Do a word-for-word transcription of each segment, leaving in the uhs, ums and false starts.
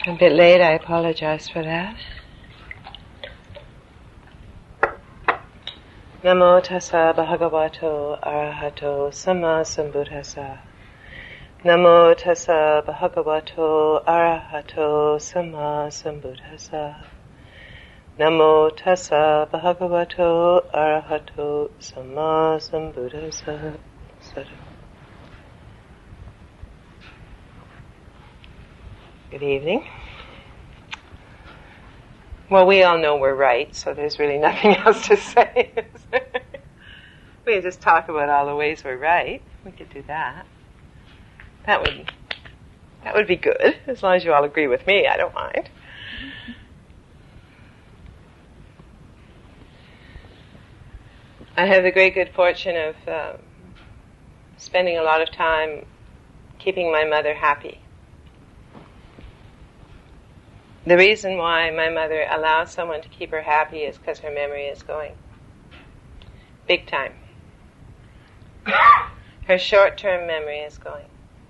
A bit late, I apologize for that. Namo tassa bhagavato arahato samma sambuddhassa. Namo tassa bhagavato arahato samma sambuddhassa. Namo tassa bhagavato arahato samma sambuddhassa. Sadhu. Good evening. Well, we all know we're right, so there's really nothing else to say. We can just talk about all the ways we're right. We could do that. That would that would be good, as long as you all agree with me. I don't mind. I have the great good fortune of um, spending a lot of time keeping my mother happy. The reason why my mother allows someone to keep her happy is because her memory is going. Big time. Her short-term memory is going.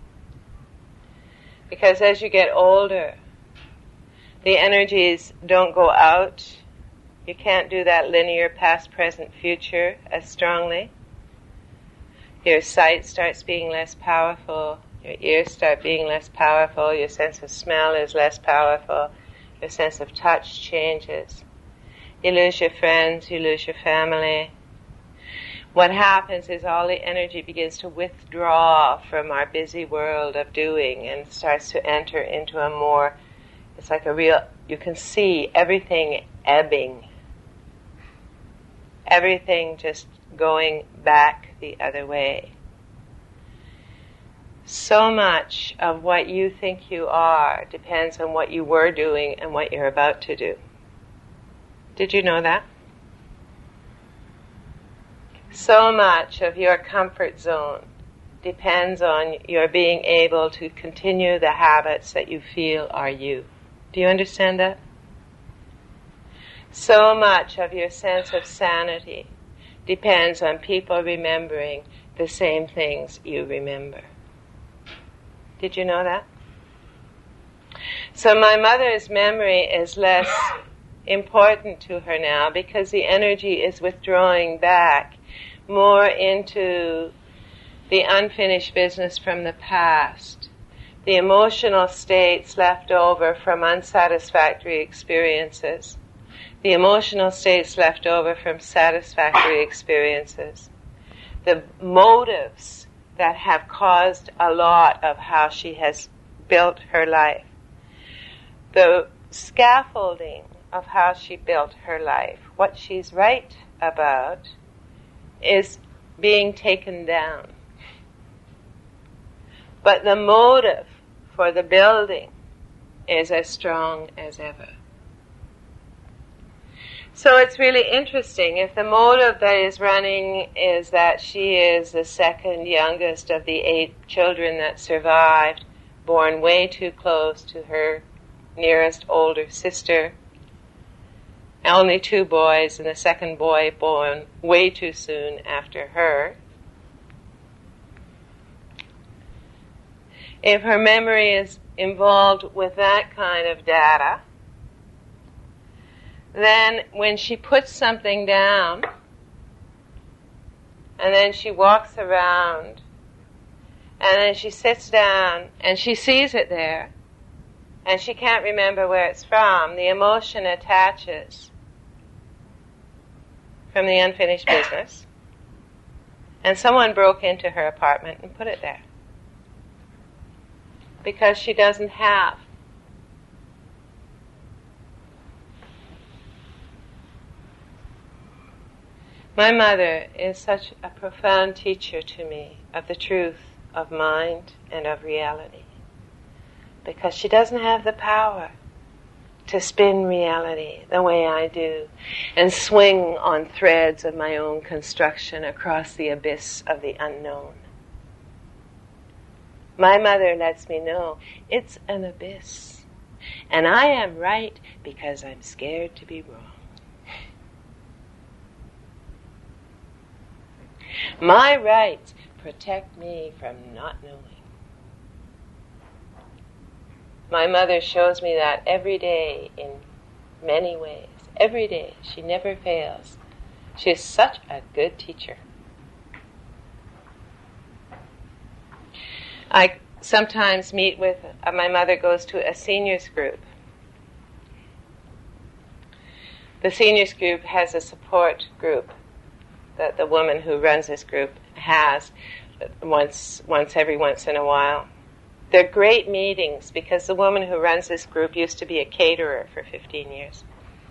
Because as you get older, the energies don't go out. You can't do that linear past, present, future as strongly. Your sight starts being less powerful. Your ears start being less powerful. Your sense of smell is less powerful. Your sense of touch changes. You lose your friends, you lose your family. What happens is all the energy begins to withdraw from our busy world of doing and starts to enter into a more, it's like a real, you can see everything ebbing. Everything just going back the other way. So much of what you think you are depends on what you were doing and what you're about to do. Did you know that? So much of your comfort zone depends on your being able to continue the habits that you feel are you. Do you understand that? So much of your sense of sanity depends on people remembering the same things you remember. Did you know that? So my mother's memory is less important to her now because the energy is withdrawing back more into the unfinished business from the past, the emotional states left over from unsatisfactory experiences, the emotional states left over from satisfactory experiences, the motives that have caused a lot of how she has built her life. The scaffolding of how she built her life, what she's right about, is being taken down. But the motive for the building is as strong as ever. So it's really interesting. If the motive that is running is that she is the second youngest of the eight children that survived, born way too close to her nearest older sister, only two boys, and the second boy born way too soon after her. If her memory is involved with that kind of data, then when she puts something down, and then she walks around, and then she sits down, and she sees it there, and she can't remember where it's from, the emotion attaches from the unfinished business, and someone broke into her apartment and put it there. Because she doesn't have. My mother is such a profound teacher to me of the truth of mind and of reality, because she doesn't have the power to spin reality the way I do and swing on threads of my own construction across the abyss of the unknown. My mother lets me know it's an abyss, and I am right because I'm scared to be wrong. My rights protect me from not knowing. My mother shows me that every day in many ways. Every day. She never fails. She is such a good teacher. I sometimes meet with, uh, my mother goes to a seniors group. The seniors group has a support group that the woman who runs this group has once once every once in a while. They're great meetings because the woman who runs this group used to be a caterer for fifteen years.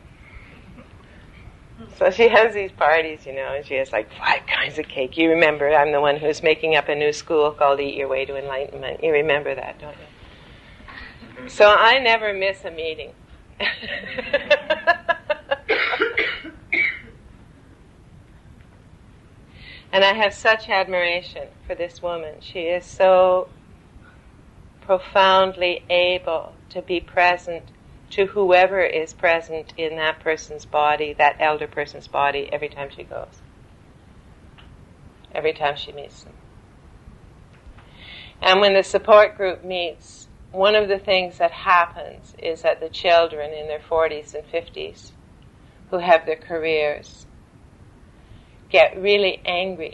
So she has these parties, you know, and she has like five kinds of cake. You remember, I'm the one who's making up a new school called Eat Your Way to Enlightenment. You remember that, don't you? So I never miss a meeting. And I have such admiration for this woman. She is so profoundly able to be present to whoever is present in that person's body, that elder person's body, every time she goes. Every time she meets them. And when the support group meets, one of the things that happens is that the children in their forties and fifties who have their careers get really angry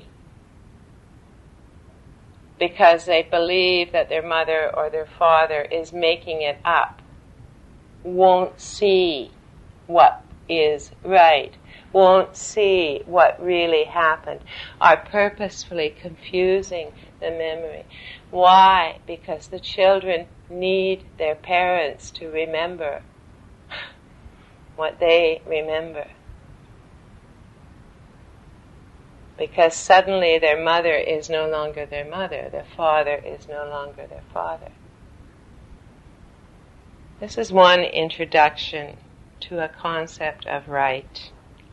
because they believe that their mother or their father is making it up, won't see what is right, won't see what really happened, are purposefully confusing the memory. Why? Because the children need their parents to remember what they remember. Because suddenly their mother is no longer their mother, their father is no longer their father. This is one introduction to a concept of right.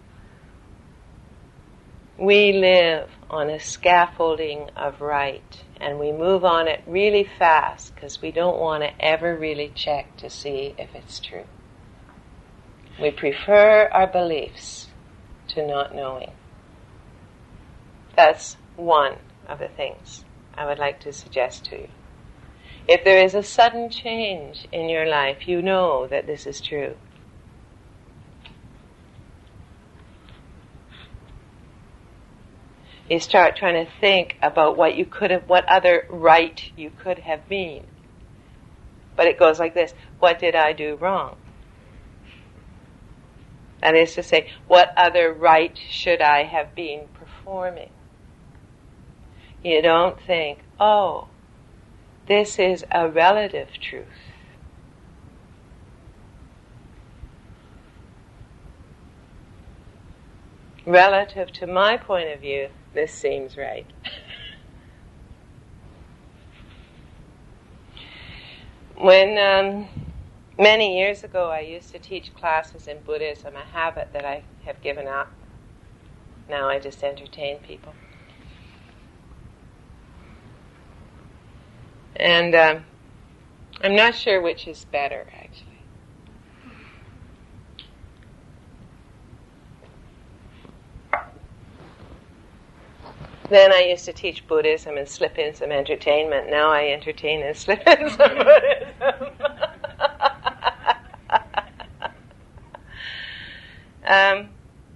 We live on a scaffolding of right, and we move on it really fast because we don't want to ever really check to see if it's true. We prefer our beliefs to not knowing. That's one of the things I would like to suggest to you. If there is a sudden change in your life, you know that this is true. You start trying to think about what you could have, what other right you could have been. But it goes like this: what did I do wrong? That is to say, what other right should I have been performing? You don't think, oh, this is a relative truth. Relative to my point of view, this seems right. When um, many years ago I used to teach classes in Buddhism, a habit that I have given up. Now I just entertain people. And um, I'm not sure which is better, actually. Then I used to teach Buddhism and slip in some entertainment. Now I entertain and slip in some Buddhism. um,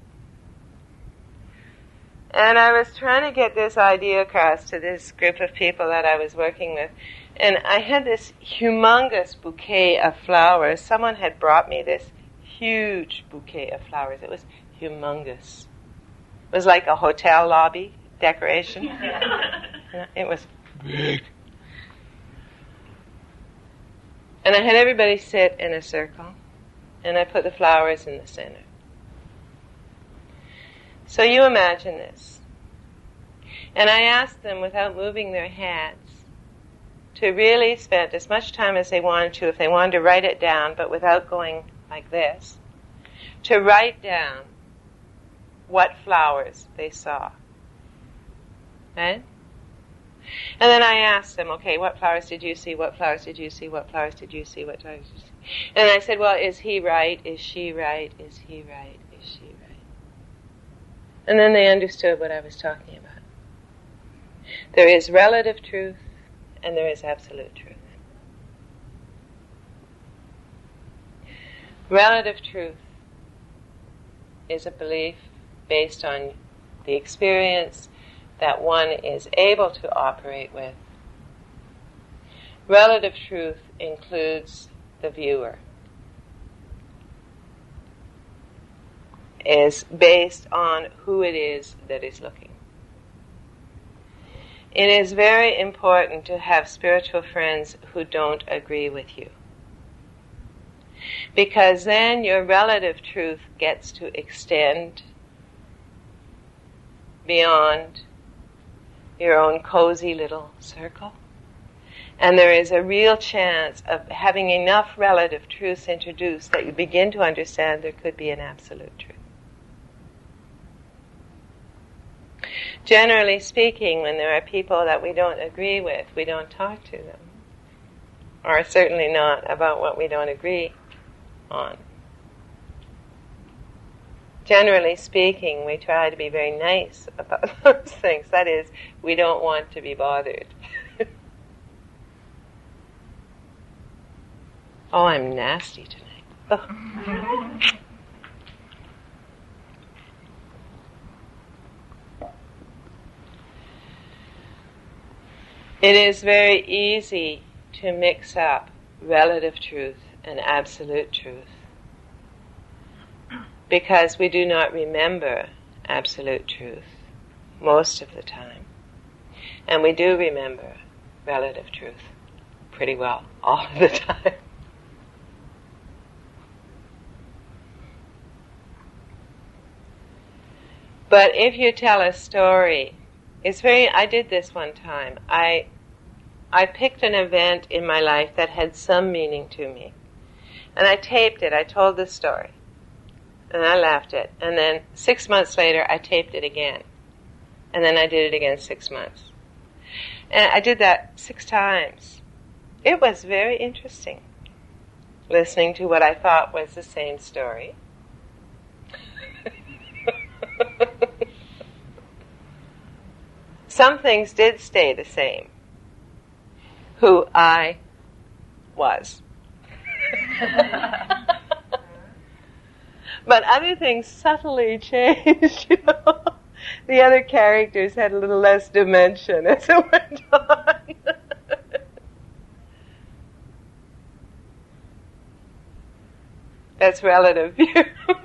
and I was trying to get this idea across to this group of people that I was working with. And I had this humongous bouquet of flowers. Someone had brought me this huge bouquet of flowers. It was humongous. It was like a hotel lobby decoration. It was big. And I had everybody sit in a circle, and I put the flowers in the center. So you imagine this. And I asked them, without moving their heads, to really spend as much time as they wanted to, if they wanted to write it down, but without going like this, to write down what flowers they saw. Right? And then I asked them, okay, what flowers did you see? What flowers did you see? What flowers did you see? What flowers did you see? And I said, well, is he right? Is she right? Is he right? Is she right? And then they understood what I was talking about. There is relative truth and there is absolute truth. Relative truth is a belief based on the experience that one is able to operate with. Relative truth includes the viewer. Is based on who it is that is looking. It is very important to have spiritual friends who don't agree with you, because then your relative truth gets to extend beyond your own cozy little circle, and there is a real chance of having enough relative truths introduced that you begin to understand there could be an absolute truth. Generally speaking, when there are people that we don't agree with, we don't talk to them. Or certainly not about what we don't agree on. Generally speaking, we try to be very nice about those things. That is, we don't want to be bothered. Oh, I'm nasty tonight. Oh. It is very easy to mix up relative truth and absolute truth because we do not remember absolute truth most of the time. And we do remember relative truth pretty well all of the time. But if you tell a story, it's very, I did this one time. I I picked an event in my life that had some meaning to me. And I taped it. I told the story. And I left it. And then six months later, I taped it again. And then I did it again six months. And I did that six times. It was very interesting, listening to what I thought was the same story. Some things did stay the same. Who I was. But other things subtly changed, you know. The other characters had a little less dimension as it went on. That's relative view.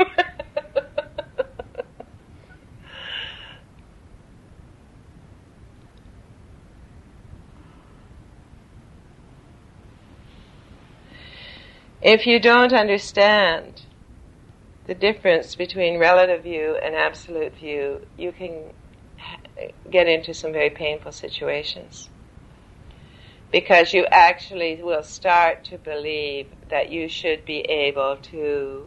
If you don't understand the difference between relative view and absolute view, you can get into some very painful situations. Because you actually will start to believe that you should be able to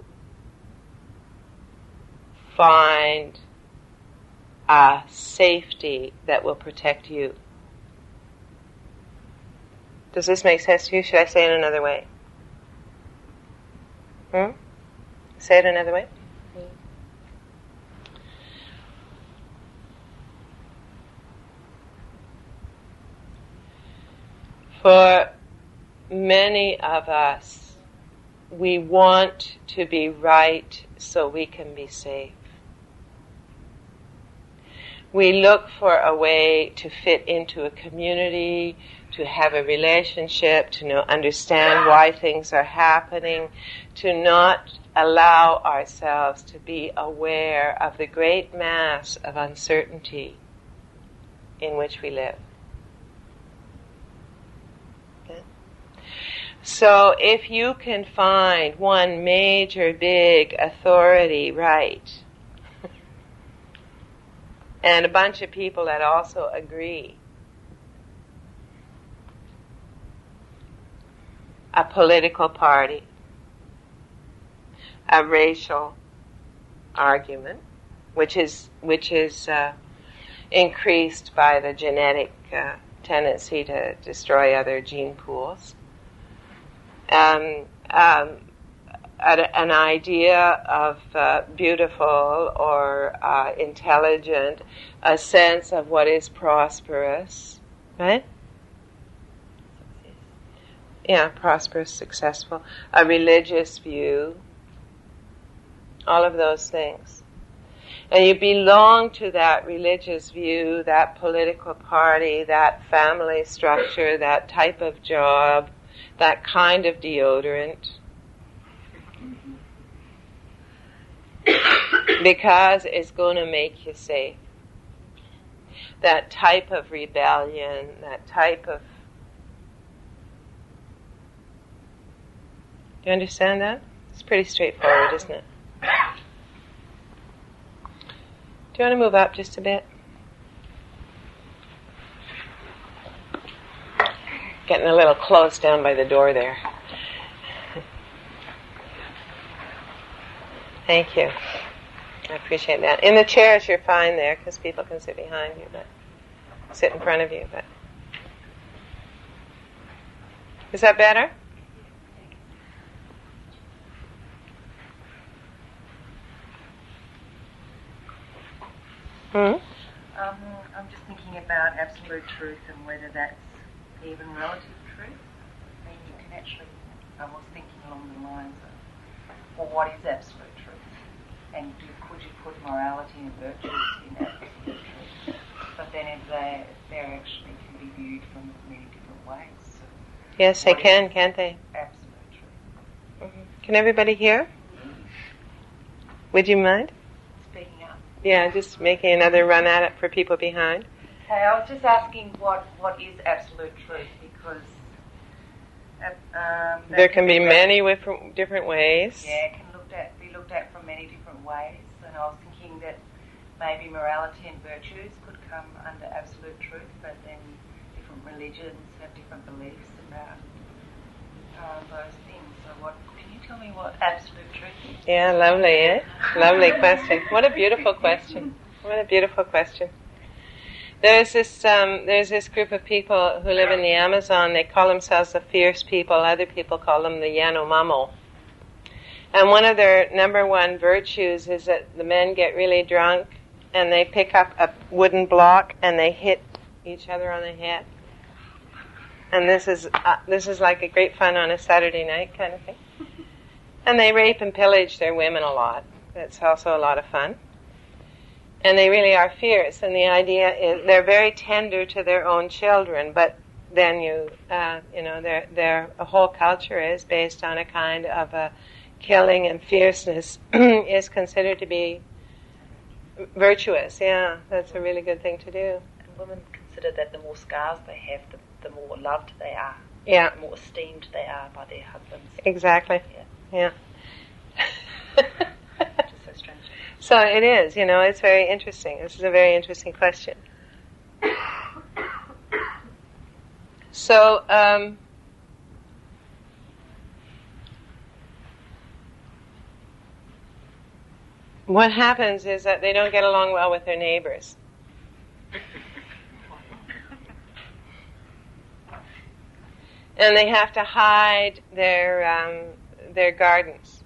find a safety that will protect you. Does this make sense to you? Should I say it another way? Hmm? Say it another way. For many of us, we want to be right so we can be safe. We look for a way to fit into a community, to have a relationship, to know, understand why things are happening, to not allow ourselves to be aware of the great mass of uncertainty in which we live. Okay? So if you can find one major big authority right, and a bunch of people that also agree, a political party, a racial argument, which is which is uh, increased by the genetic uh, tendency to destroy other gene pools. Um, um, an idea of uh, beautiful or uh, intelligent, a sense of what is prosperous, right? Yeah, prosperous, successful. A religious view, all of those things. And you belong to that religious view, that political party, that family structure, that type of job, that kind of deodorant. Because it's going to make you safe. That type of rebellion, that type of... Do you understand that? It's pretty straightforward, isn't it? Do you want to move up just a bit? Getting a little close down by the door there. Thank you. I appreciate that. In the chairs, you're fine there because people can sit behind you, but sit in front of you. But is that better? Hmm? Um, I'm just thinking about absolute truth and whether that's even relative truth. I mean, you can actually, I was thinking along the lines of, well, what is absolute truth? And do, could you put morality and virtues in absolute truth? But then if they, they're actually can be viewed from many different ways. So yes, they can, can't they? Absolute truth. Mm-hmm. Can everybody hear? Would you mind? Speaking up. Yeah, just making another run at it for people behind. Okay, I was just asking what, what is absolute truth, because um, there can be many different different ways. Yeah, it can looked at, be looked at from many different ways, and I was thinking that maybe morality and virtues could come under absolute truth, but then different religions have different beliefs about uh, those things. So what, can you tell me what absolute truth is? Yeah, lovely, eh? Lovely question. What a beautiful question. What a beautiful question. There's this um, there's this group of people who live in the Amazon. They call themselves the fierce people. Other people call them the Yanomamo. And one of their number one virtues is that the men get really drunk and they pick up a wooden block and they hit each other on the head. And this is uh, this is like a great fun on a Saturday night kind of thing. And they rape and pillage their women a lot. That's also a lot of fun. And they really are fierce. And the idea is they're very tender to their own children, but then you, uh, you know, their their whole culture is based on a kind of a killing, and fierceness is considered to be virtuous. Yeah, that's a really good thing to do. And women consider that the more scars they have, the, the more loved they are. Yeah. The more esteemed they are by their husbands. Exactly. Yeah. Yeah. Just so strange. So it is, you know, it's very interesting. This is a very interesting question. So, um, what happens is that they don't get along well with their neighbors. And they have to hide their um, their gardens.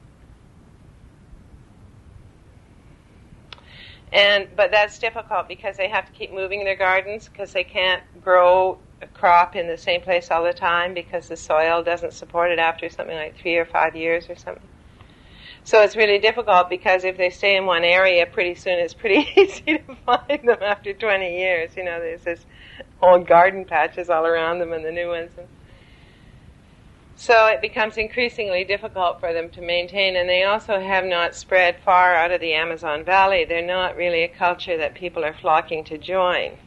And but that's difficult because they have to keep moving their gardens because they can't grow a crop in the same place all the time because the soil doesn't support it after something like three or five years or something. So it's really difficult because if they stay in one area, pretty soon it's pretty easy to find them after twenty years. You know, there's this old garden patches all around them and the new ones. And so it becomes increasingly difficult for them to maintain, and they also have not spread far out of the Amazon Valley. They're not really a culture that people are flocking to join.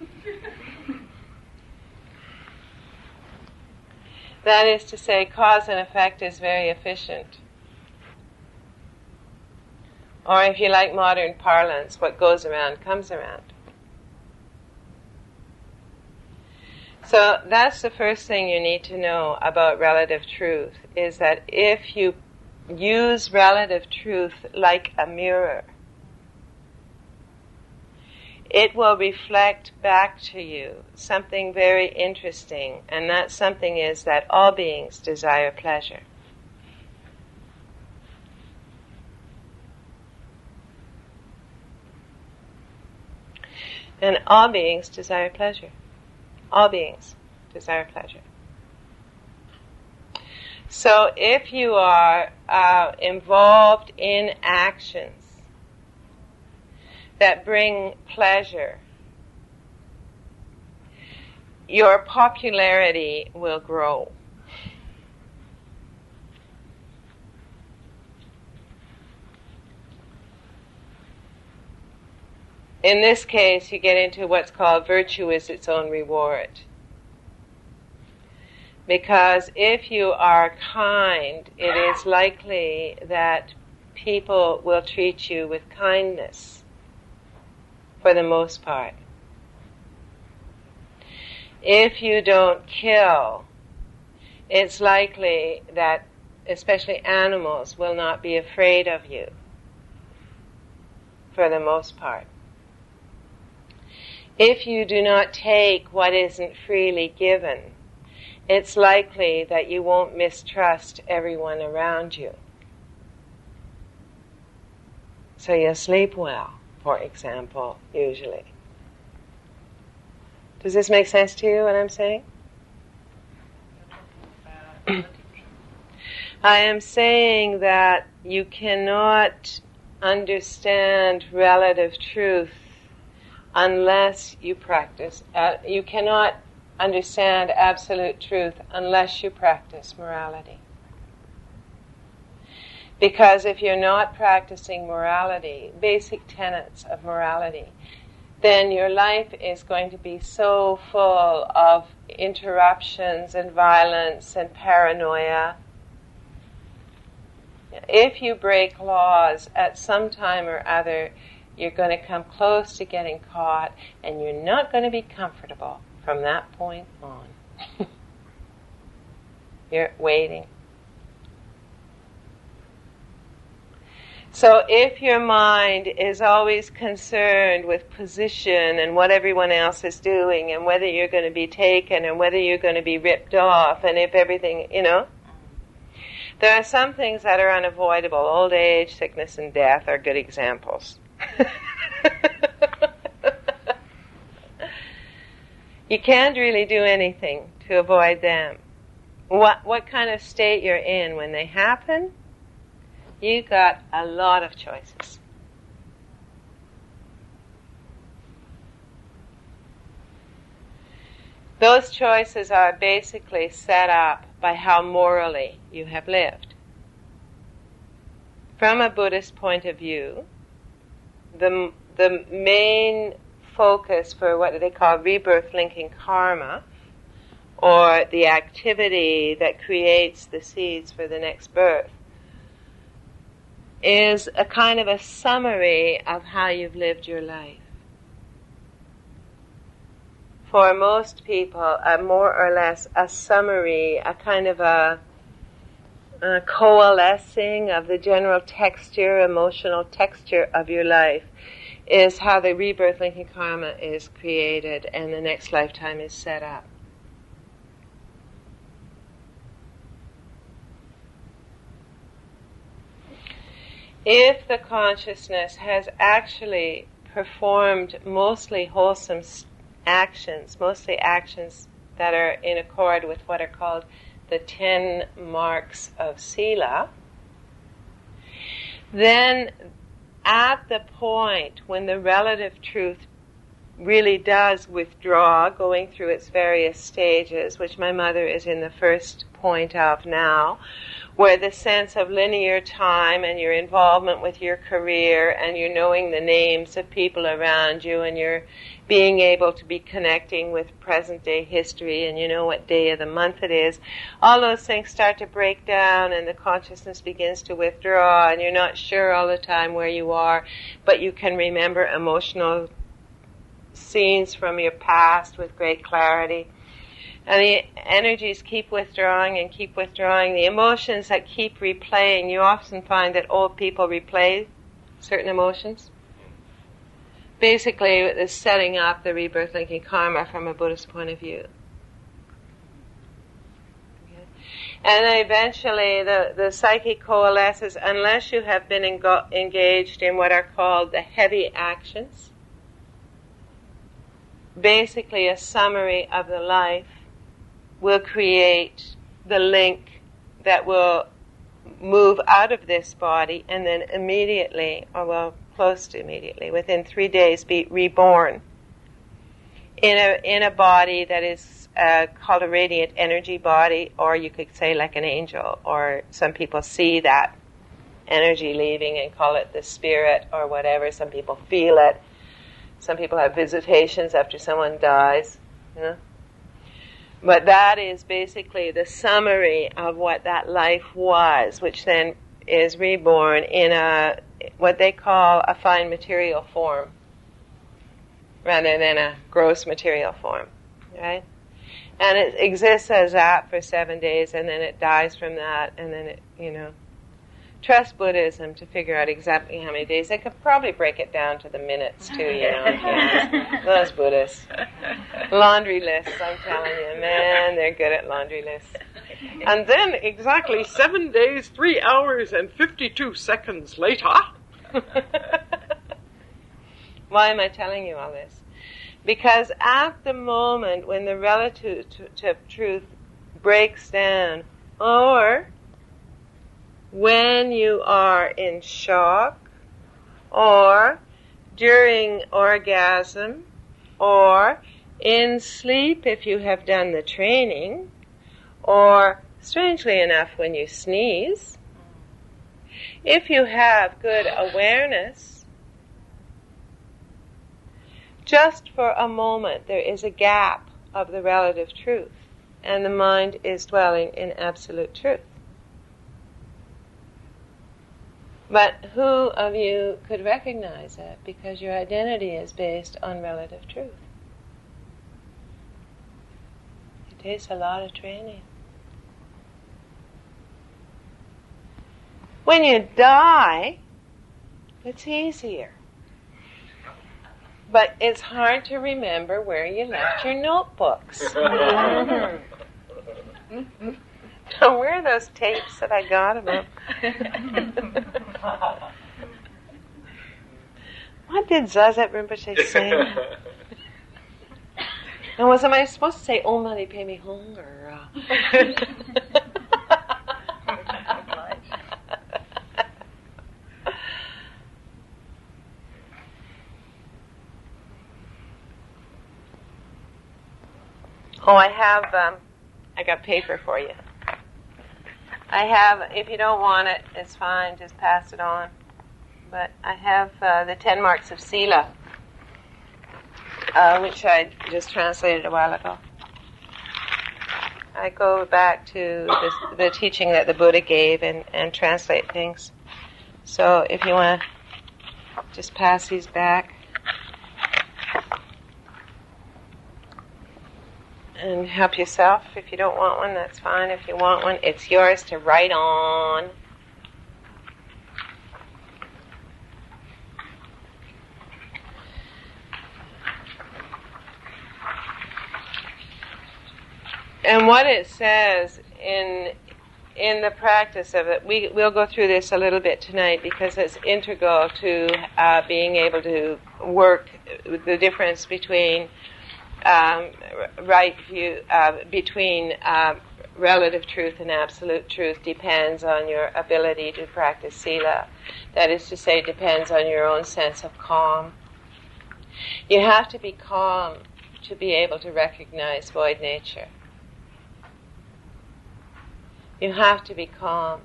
That is to say, cause and effect is very efficient. Or if you like modern parlance, what goes around comes around. So that's the first thing you need to know about relative truth, is that if you use relative truth like a mirror, it will reflect back to you something very interesting, and that something is that all beings desire pleasure. And all beings desire pleasure. All beings desire pleasure. So if you are uh, involved in actions that bring pleasure, your popularity will grow. In this case, you get into what's called virtue is its own reward. Because if you are kind, it is likely that people will treat you with kindness for the most part. If you don't kill, it's likely that especially animals will not be afraid of you for the most part. If you do not take what isn't freely given, it's likely that you won't mistrust everyone around you. So you'll sleep well, for example, usually. Does this make sense to you, what I'm saying? I am saying that you cannot understand relative truth unless you practice. Uh, you cannot understand absolute truth unless you practice morality. Because if you're not practicing morality, basic tenets of morality, then your life is going to be so full of interruptions and violence and paranoia. If you break laws at some time or other, you're going to come close to getting caught, and you're not going to be comfortable from that point on. You're waiting. So if your mind is always concerned with position and what everyone else is doing and whether you're going to be taken and whether you're going to be ripped off and if everything, you know, there are some things that are unavoidable. Old age, sickness, and death are good examples. You can't really do anything to avoid them. What what kind of state you're in when they happen, you got a lot of choices. Those choices are basically set up by how morally you have lived. From a Buddhist point of view, the the main focus for what they call rebirth linking karma, or the activity that creates the seeds for the next birth, is a kind of a summary of how you've lived your life. For most people, a more or less a summary, a kind of a, a coalescing of the general texture, emotional texture of your life, is how the rebirth linking karma is created and the next lifetime is set up. If the consciousness has actually performed mostly wholesome actions, mostly actions that are in accord with what are called the ten marks of Sila, then at the point when the relative truth really does withdraw, going through its various stages, which my mother is in the first point of now, where the sense of linear time and your involvement with your career and you're knowing the names of people around you and you're being able to be connecting with present-day history and you know what day of the month it is, all those things start to break down and the consciousness begins to withdraw and you're not sure all the time where you are, but you can remember emotional scenes from your past with great clarity. And the energies keep withdrawing and keep withdrawing. The emotions that keep replaying, you often find that old people replay certain emotions. Basically, it's setting up the rebirth linking karma from a Buddhist point of view. Okay. And then eventually the, the psyche coalesces unless you have been engo- engaged in what are called the heavy actions. Basically a summary of the life will create the link that will move out of this body and then immediately, or well, close to immediately, within three days be reborn in a in a body that is uh, called a radiant energy body, or you could say like an angel, or some people see that energy leaving and call it the spirit or whatever. Some people feel it. Some people have visitations after someone dies, you know. But that is basically the summary of what that life was, which then is reborn in a what they call a fine material form rather than a gross material form, right? And it exists as that for seven days, and then it dies from that, and then it, you know, trust Buddhism to figure out exactly how many days. They could probably break it down to the minutes too, you know. If you ask those Buddhists. Laundry lists, I'm telling you, man, they're good at laundry lists. And then exactly seven days, three hours, and fifty-two seconds later. Why am I telling you all this? Because at the moment when the relative truth breaks down, or when you are in shock, or during orgasm, or in sleep if you have done the training, or, strangely enough, when you sneeze, if you have good awareness, just for a moment there is a gap of the relative truth, and the mind is dwelling in absolute truth. But who of you could recognize it? Because your identity is based on relative truth. It takes a lot of training. When you die, it's easier. But it's hard to remember where you left your notebooks. Where are those tapes that I got about? What did Zazat Rinpoche say? And was am I supposed to say, "Oh, money, pay me home," or? Uh... Oh, I have. Um, I got paper for you. I have, if you don't want it, it's fine, just pass it on. But I have uh, the Ten Marks of Sila, uh, which I just translated a while ago. I go back to this, the teaching that the Buddha gave and, and translate things. So if you want to just pass these back. And help yourself. If you don't want one, that's fine. If you want one, it's yours to write on. And what it says in in the practice of it, we, we'll go through this a little bit tonight because it's integral to uh, being able to work the difference between Um, right view uh, between uh, relative truth and absolute truth depends on your ability to practice sila. That is to say, depends on your own sense of calm. You have to be calm to be able to recognize void nature. You have to be calm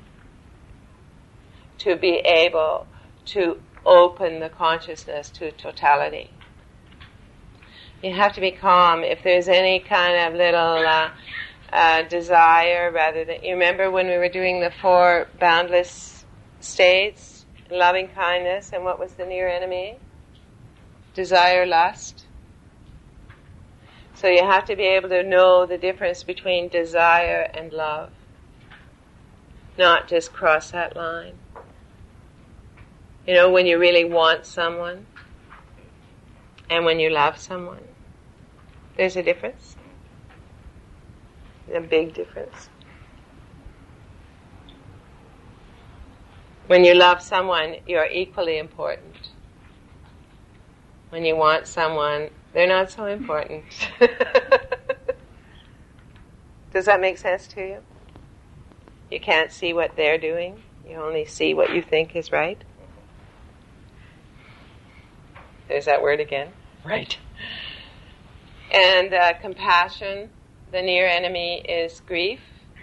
to be able to open the consciousness to totality. You have to be calm if there's any kind of little uh, uh, desire, rather than, you remember when we were doing the four boundless states, loving kindness, and what was the near enemy? Desire, lust. So you have to be able to know the difference between desire and love, not just cross that line. You know, when you really want someone and when you love someone, there's a difference. A big difference. When you love someone, you're equally important. When you want someone, they're not so important. Does that make sense to you? You can't see what they're doing. You only see what you think is right. There's that word again. Right. And uh, compassion, the near enemy is grief.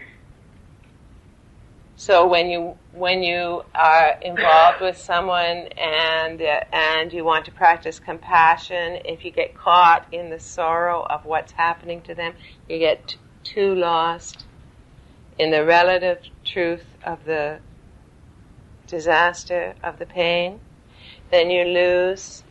So when you when you are involved with someone and uh, and you want to practice compassion, if you get caught in the sorrow of what's happening to them, you get t- too lost in the relative truth of the disaster, of the pain, then you lose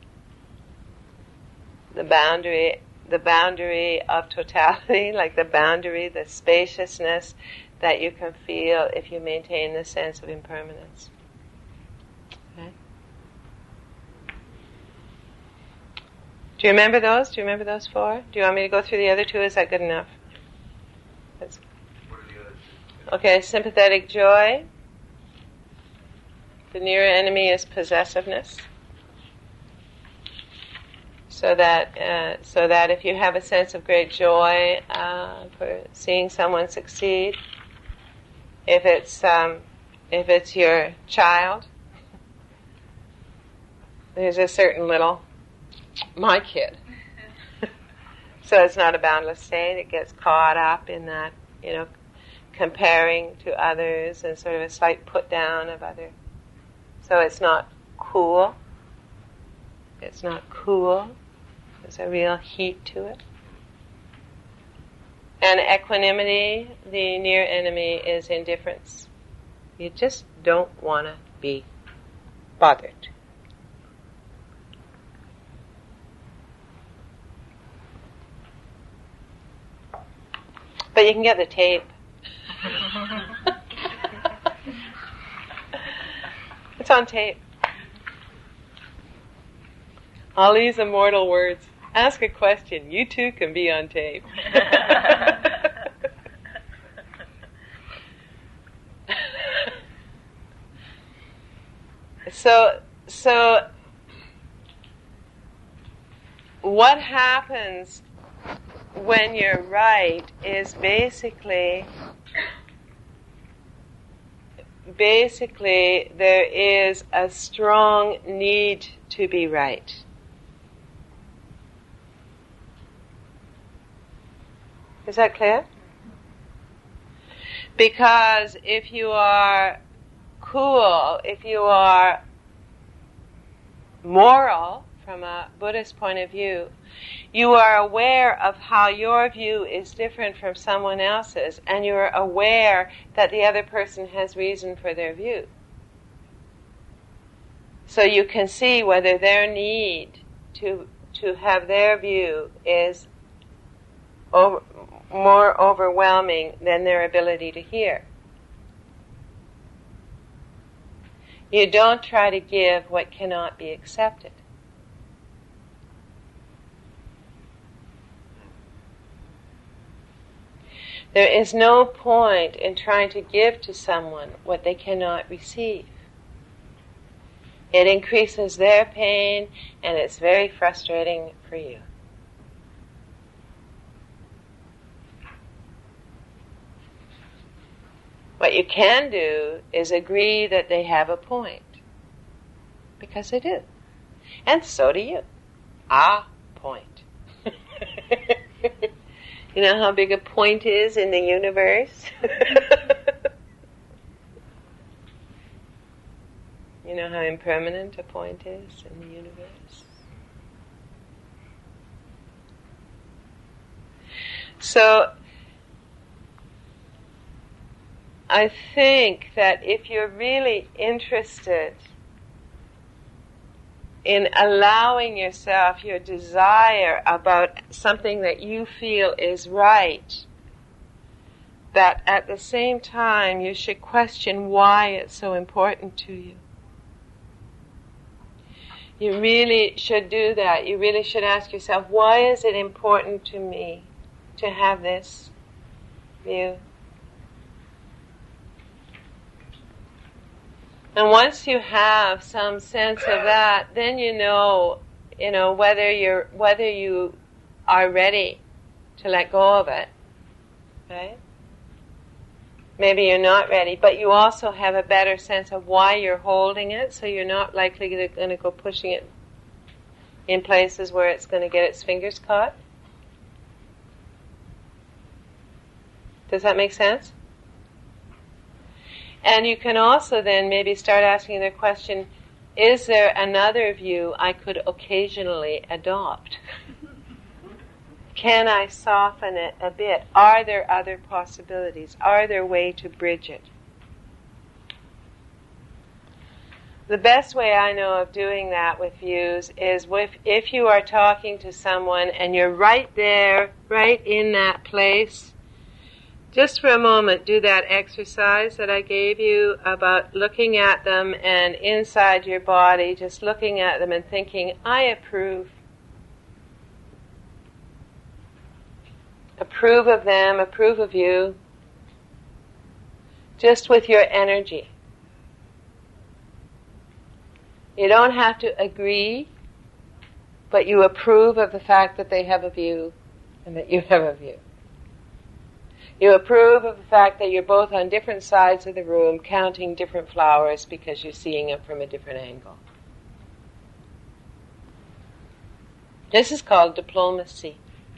the boundary, the boundary of totality, like the boundary, the spaciousness that you can feel if you maintain the sense of impermanence. Okay? Do you remember those? Do you remember those four? Do you want me to go through the other two? Is that good enough? That's... What are the other two? Okay, sympathetic joy. The near enemy is possessiveness. So that, uh, so that if you have a sense of great joy uh, for seeing someone succeed, if it's um, if it's your child, there's a certain little my kid. So it's not a boundless state. It gets caught up in that, you know, comparing to others and sort of a slight put down of others. So it's not cool. It's not cool. There's a real heat to it. And equanimity, the near enemy, is indifference. You just don't want to be bothered. But you can get the tape. It's on tape. All these immortal words. Ask a question. You too can be on tape. so, so, what happens when you're right is basically, basically there is a strong need to be right. Is that clear? Because if you are cool, if you are moral from a Buddhist point of view, you are aware of how your view is different from someone else's, and you are aware that the other person has reason for their view. So you can see whether their need to to have their view is over, more overwhelming than their ability to hear. You don't try to give what cannot be accepted. There is no point in trying to give to someone what they cannot receive. It increases their pain, and it's very frustrating for you. What you can do is agree that they have a point, because they do. And so do you. A point. You know how big a point is in the universe? You know how impermanent a point is in the universe? So, I think that if you're really interested in allowing yourself your desire about something that you feel is right, that at the same time you should question why it's so important to you. You really should do that. You really should ask yourself, why is it important to me to have this view? And once you have some sense of that, then you know, you know, whether you're, whether you are ready to let go of it, right? maybe you're not ready, but you also have a better sense of why you're holding it, so you're not likely to going to go pushing it in places where it's going to get its fingers caught. Does that make sense? And you can also then maybe start asking the question, is there another view I could occasionally adopt? Can I soften it a bit? Are there other possibilities? Are there ways to bridge it? The best way I know of doing that with views is with, if you are talking to someone and you're right there, right in that place, just for a moment do that exercise that I gave you about looking at them and inside your body, just looking at them and thinking, I approve. Approve of them, approve of you, just with your energy. You don't have to agree, but you approve of the fact that they have a view and that you have a view. You approve of the fact that you're both on different sides of the room counting different flowers because you're seeing it from a different angle. This is called diplomacy.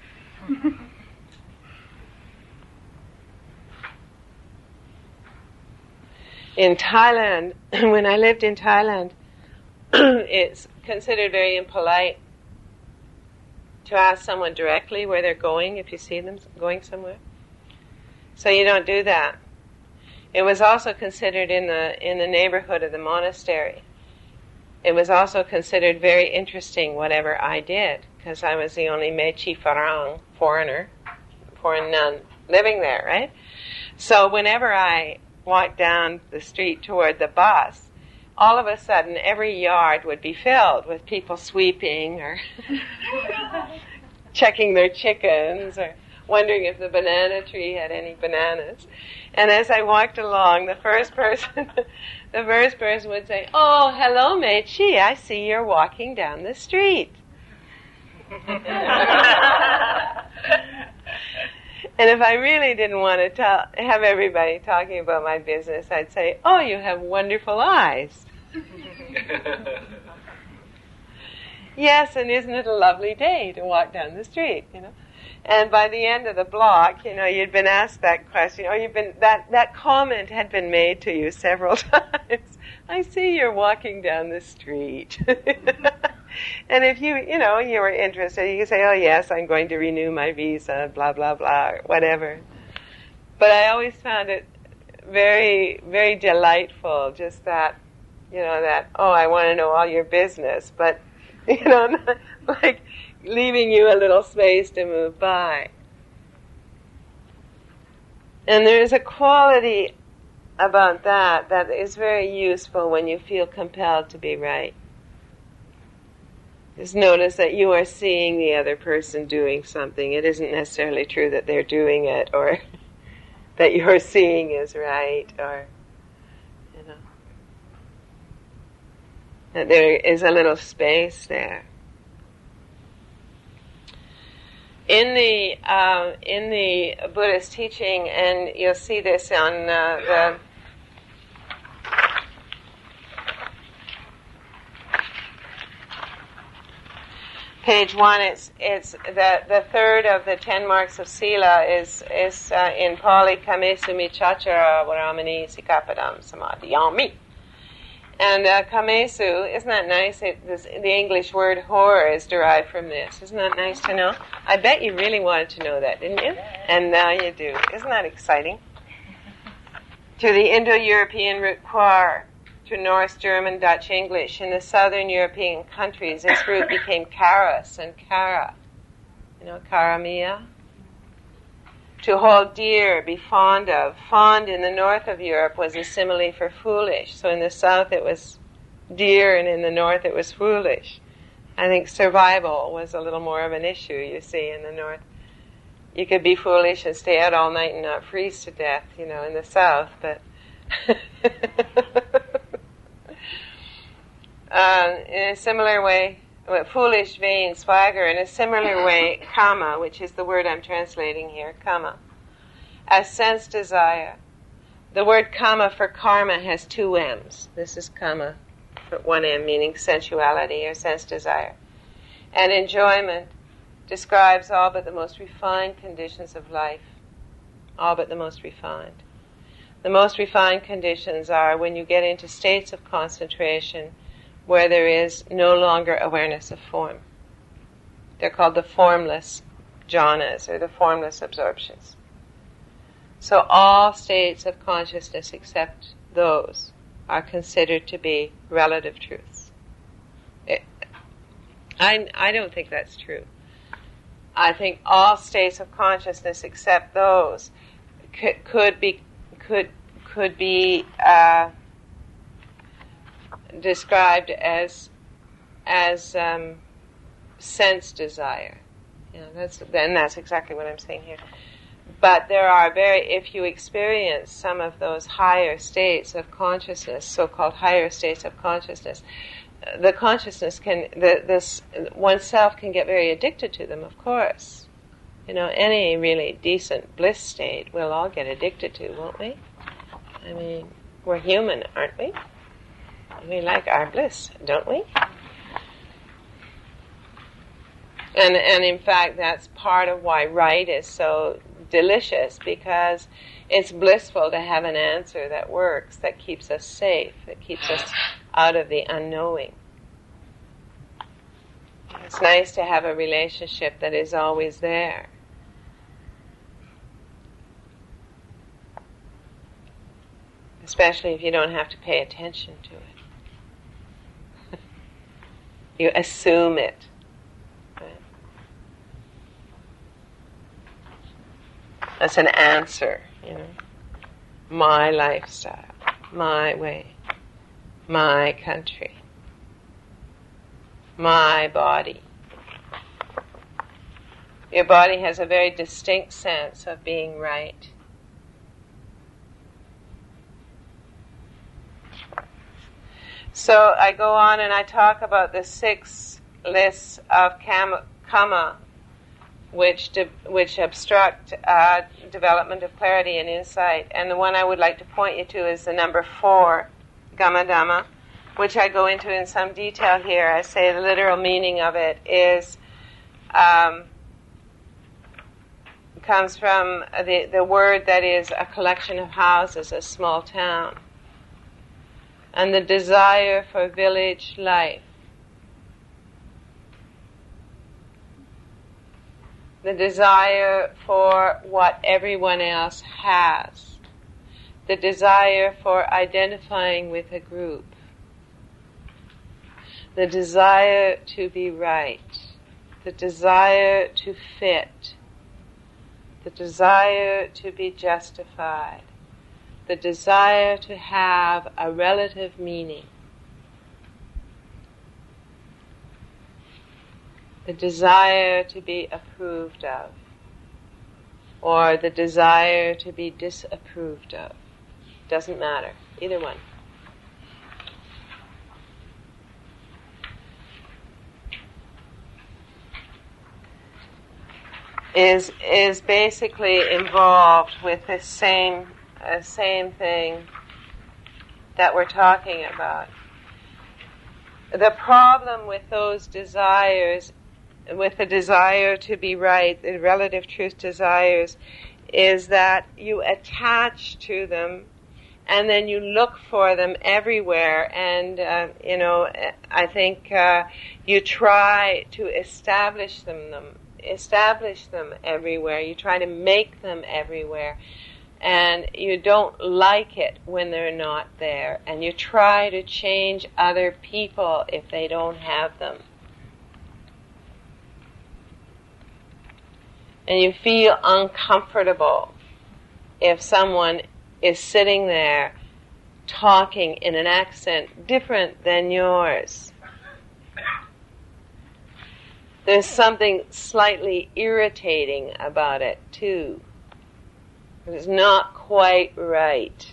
In Thailand, when I lived in Thailand, it's considered very impolite to ask someone directly where they're going if you see them going somewhere. So you don't do that. It was also considered in the in the neighborhood of the monastery. It was also considered very interesting whatever I did, because I was the only Mechi Farang foreigner, foreign nun, living there, right? So whenever I walked down the street toward the bus, all of a sudden every yard would be filled with people sweeping or checking their chickens or wondering if the banana tree had any bananas. And as I walked along, the first person the first person would say, "Oh, hello, Mechi, I see you're walking down the street." And if I really didn't want to tell, have everybody talking about my business, I'd say, "Oh, you have wonderful eyes." Yes, and isn't it a lovely day to walk down the street, you know? And by the end of the block, you know, you'd been asked that question, or you've been that that comment had been made to you several times. I see you're walking down the street. And if you, you know, you were interested, you could say, "Oh yes, I'm going to renew my visa," blah blah blah, or whatever. But I always found it very, very delightful, just that, you know, that, "Oh, I want to know all your business," but, you know, not, like leaving you a little space to move by. And there's a quality about that that is very useful when you feel compelled to be right. Just notice that you are seeing the other person doing something. It isn't necessarily true that they're doing it, or that you're seeing is right, or, you know, that there is a little space there. In the uh, in the Buddhist teaching, and you'll see this on uh, the page one. It's it's the the third of the ten marks of Sila is is uh, in Pali, Kamesu Michachara Varamani Sikapadam Samadhiyami. And uh, Kamesu, isn't that nice? It, this, the English word whore is derived from this. Isn't that nice to know? I bet you really wanted to know that, didn't you? And now you do. Isn't that exciting? To the Indo-European root quar, to Norse, German, Dutch, English. In the southern European countries, this root became karas and kara. You know, karamia. To hold dear, be fond of. Fond in the north of Europe was a simile for foolish. So in the south it was dear, and in the north it was foolish. I think survival was a little more of an issue, you see, in the north. You could be foolish and stay out all night and not freeze to death, you know, in the south, but... uh, in a similar way, foolish, vain, swagger. In a similar way, kama, which is the word I'm translating here, kama, as sense desire, the word kama for karma has two M's. This is kama, for one M, meaning sensuality or sense desire. And enjoyment describes all but the most refined conditions of life. All but the most refined. The most refined conditions are when you get into states of concentration where there is no longer awareness of form. They're called the formless jhanas, or the formless absorptions. So all states of consciousness except those are considered to be relative truths. It, I, I don't think that's true. I think all states of consciousness except those could, could be could could be uh, described as as um, sense desire. You know, that's and that's exactly what I'm saying here. But there are very, if you experience some of those higher states of consciousness, so-called higher states of consciousness, the consciousness can, the, this oneself can get very addicted to them, of course. You know, any really decent bliss state we'll all get addicted to, won't we? I mean, we're human, aren't we? We like our bliss, don't we? And and in fact, that's part of why right is so delicious, because it's blissful to have an answer that works, that keeps us safe, that keeps us out of the unknowing. It's nice to have a relationship that is always there. Especially if you don't have to pay attention to it. You assume it. Right? That's an answer, you know. My lifestyle, my way, my country, my body. Your body has a very distinct sense of being right. So I go on and I talk about the six lists of kama, which de- which obstruct uh, development of clarity and insight. And the one I would like to point you to is the number four, gamadhamma, which I go into in some detail here. I say the literal meaning of it is um, comes from the the word that is a collection of houses, a small town. And the desire for village life. The desire for what everyone else has. The desire for identifying with a group. The desire to be right. The desire to fit. The desire to be justified. The desire to have a relative meaning. The desire to be approved of. Or the desire to be disapproved of. Doesn't matter. Either one. Is, is basically involved with this same Uh, same thing that we're talking about. The problem with those desires, with the desire to be right, the relative truth desires, is that you attach to them and then you look for them everywhere, and uh, you know, I think uh, you try to establish them, them, establish them everywhere. You try to make them everywhere. And you don't like it when they're not there. And you try to change other people if they don't have them. And you feel uncomfortable if someone is sitting there talking in an accent different than yours. There's something slightly irritating about it, too. It's not quite right.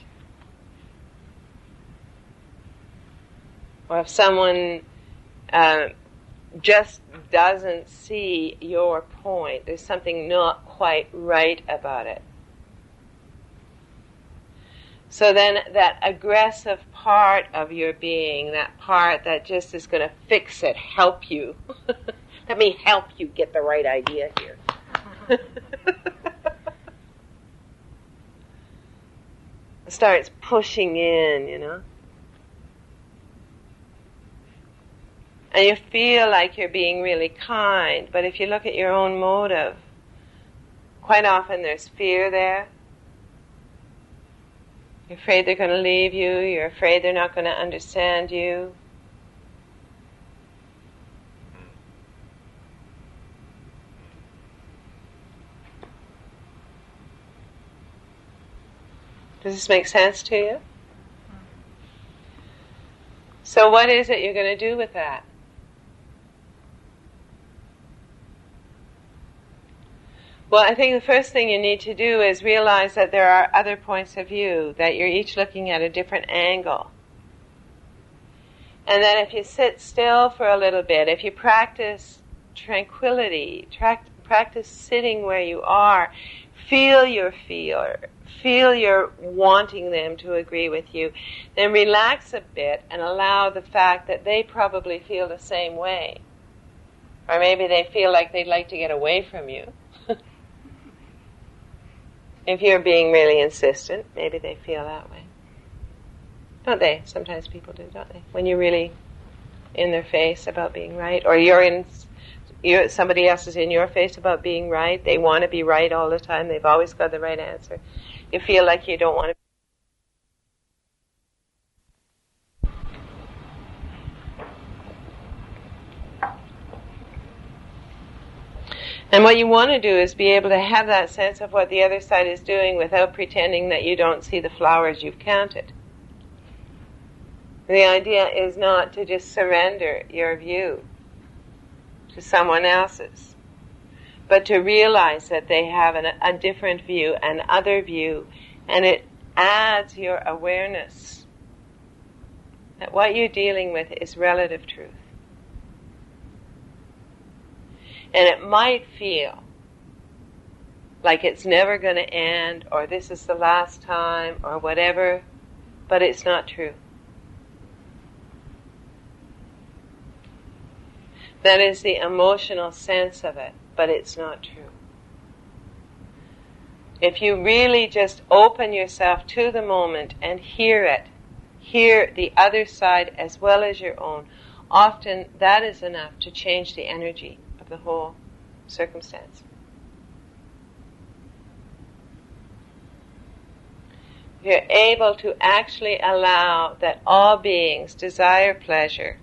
Or if someone uh, just doesn't see your point, there's something not quite right about it. So then that aggressive part of your being, that part that just is going to fix it, help you. Let me help you get the right idea here. Starts pushing in, you know. And you feel like you're being really kind, but if you look at your own motive, quite often there's fear there. You're afraid they're going to leave you. You're afraid they're not going to understand you. Does this make sense to you? So what is it you're going to do with that? Well, I think the first thing you need to do is realize that there are other points of view, that you're each looking at a different angle. And that if you sit still for a little bit, if you practice tranquility, tra- practice sitting where you are, feel your fear, feel your wanting them to agree with you, then relax a bit and allow the fact that they probably feel the same way. Or maybe they feel like they'd like to get away from you. If you're being really insistent, maybe they feel that way. Don't they? Sometimes people do, don't they? When you're really in their face about being right, or you're in, you're, somebody else is in your face about being right, they want to be right all the time, they've always got the right answer. You feel like you don't want to. And what you want to do is be able to have that sense of what the other side is doing without pretending that you don't see the flowers you've counted. The idea is not to just surrender your view to someone else's, but to realize that they have an, a different view, an other view, and it adds your awareness that what you're dealing with is relative truth. And it might feel like it's never going to end, or this is the last time, or whatever, but it's not true. That is the emotional sense of it, but it's not true. If you really just open yourself to the moment and hear it, hear the other side as well as your own, often that is enough to change the energy of the whole circumstance. You're able to actually allow that all beings desire pleasure.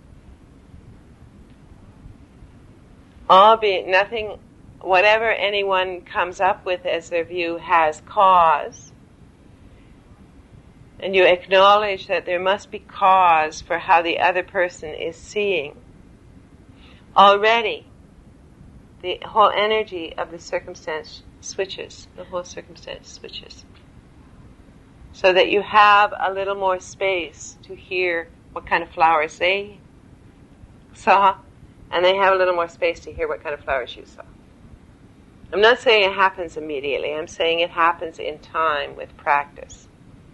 All be nothing, whatever anyone comes up with as their view has cause. And you acknowledge that there must be cause for how the other person is seeing. Already, the whole energy of the circumstance switches. The whole circumstance switches. So that you have a little more space to hear what kind of flowers they saw, and they have a little more space to hear what kind of flowers you saw. I'm not saying it happens immediately. I'm saying it happens in time with practice.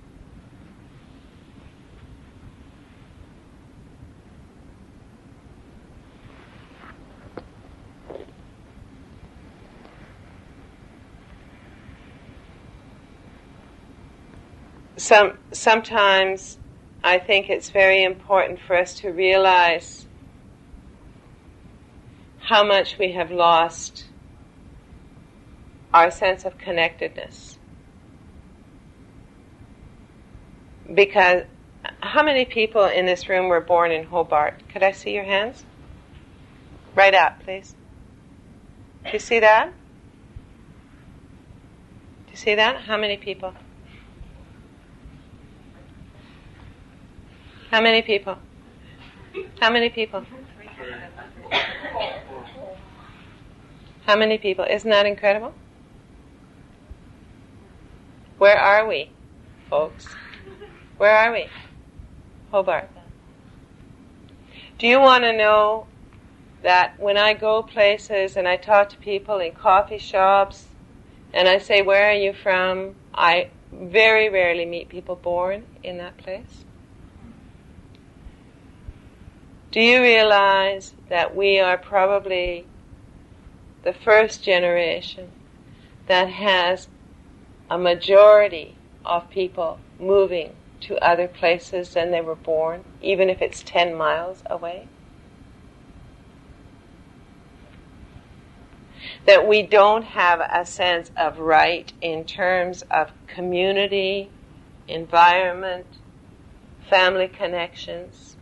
Some, sometimes I think it's very important for us to realize how much we have lost our sense of connectedness. Because how many people in this room were born in Hobart? Could I see your hands? Right up, please. Do you see that? Do you see that? How many people? How many people? How many people? How many people? Isn't that incredible? Where are we, folks? Where are we? Hobart. Do you want to know that when I go places and I talk to people in coffee shops and I say, where are you from? I very rarely meet people born in that place. Do you realize that we are probably the first generation that has a majority of people moving to other places than they were born, even if it's ten miles away? That we don't have a sense of right in terms of community, environment, family connections.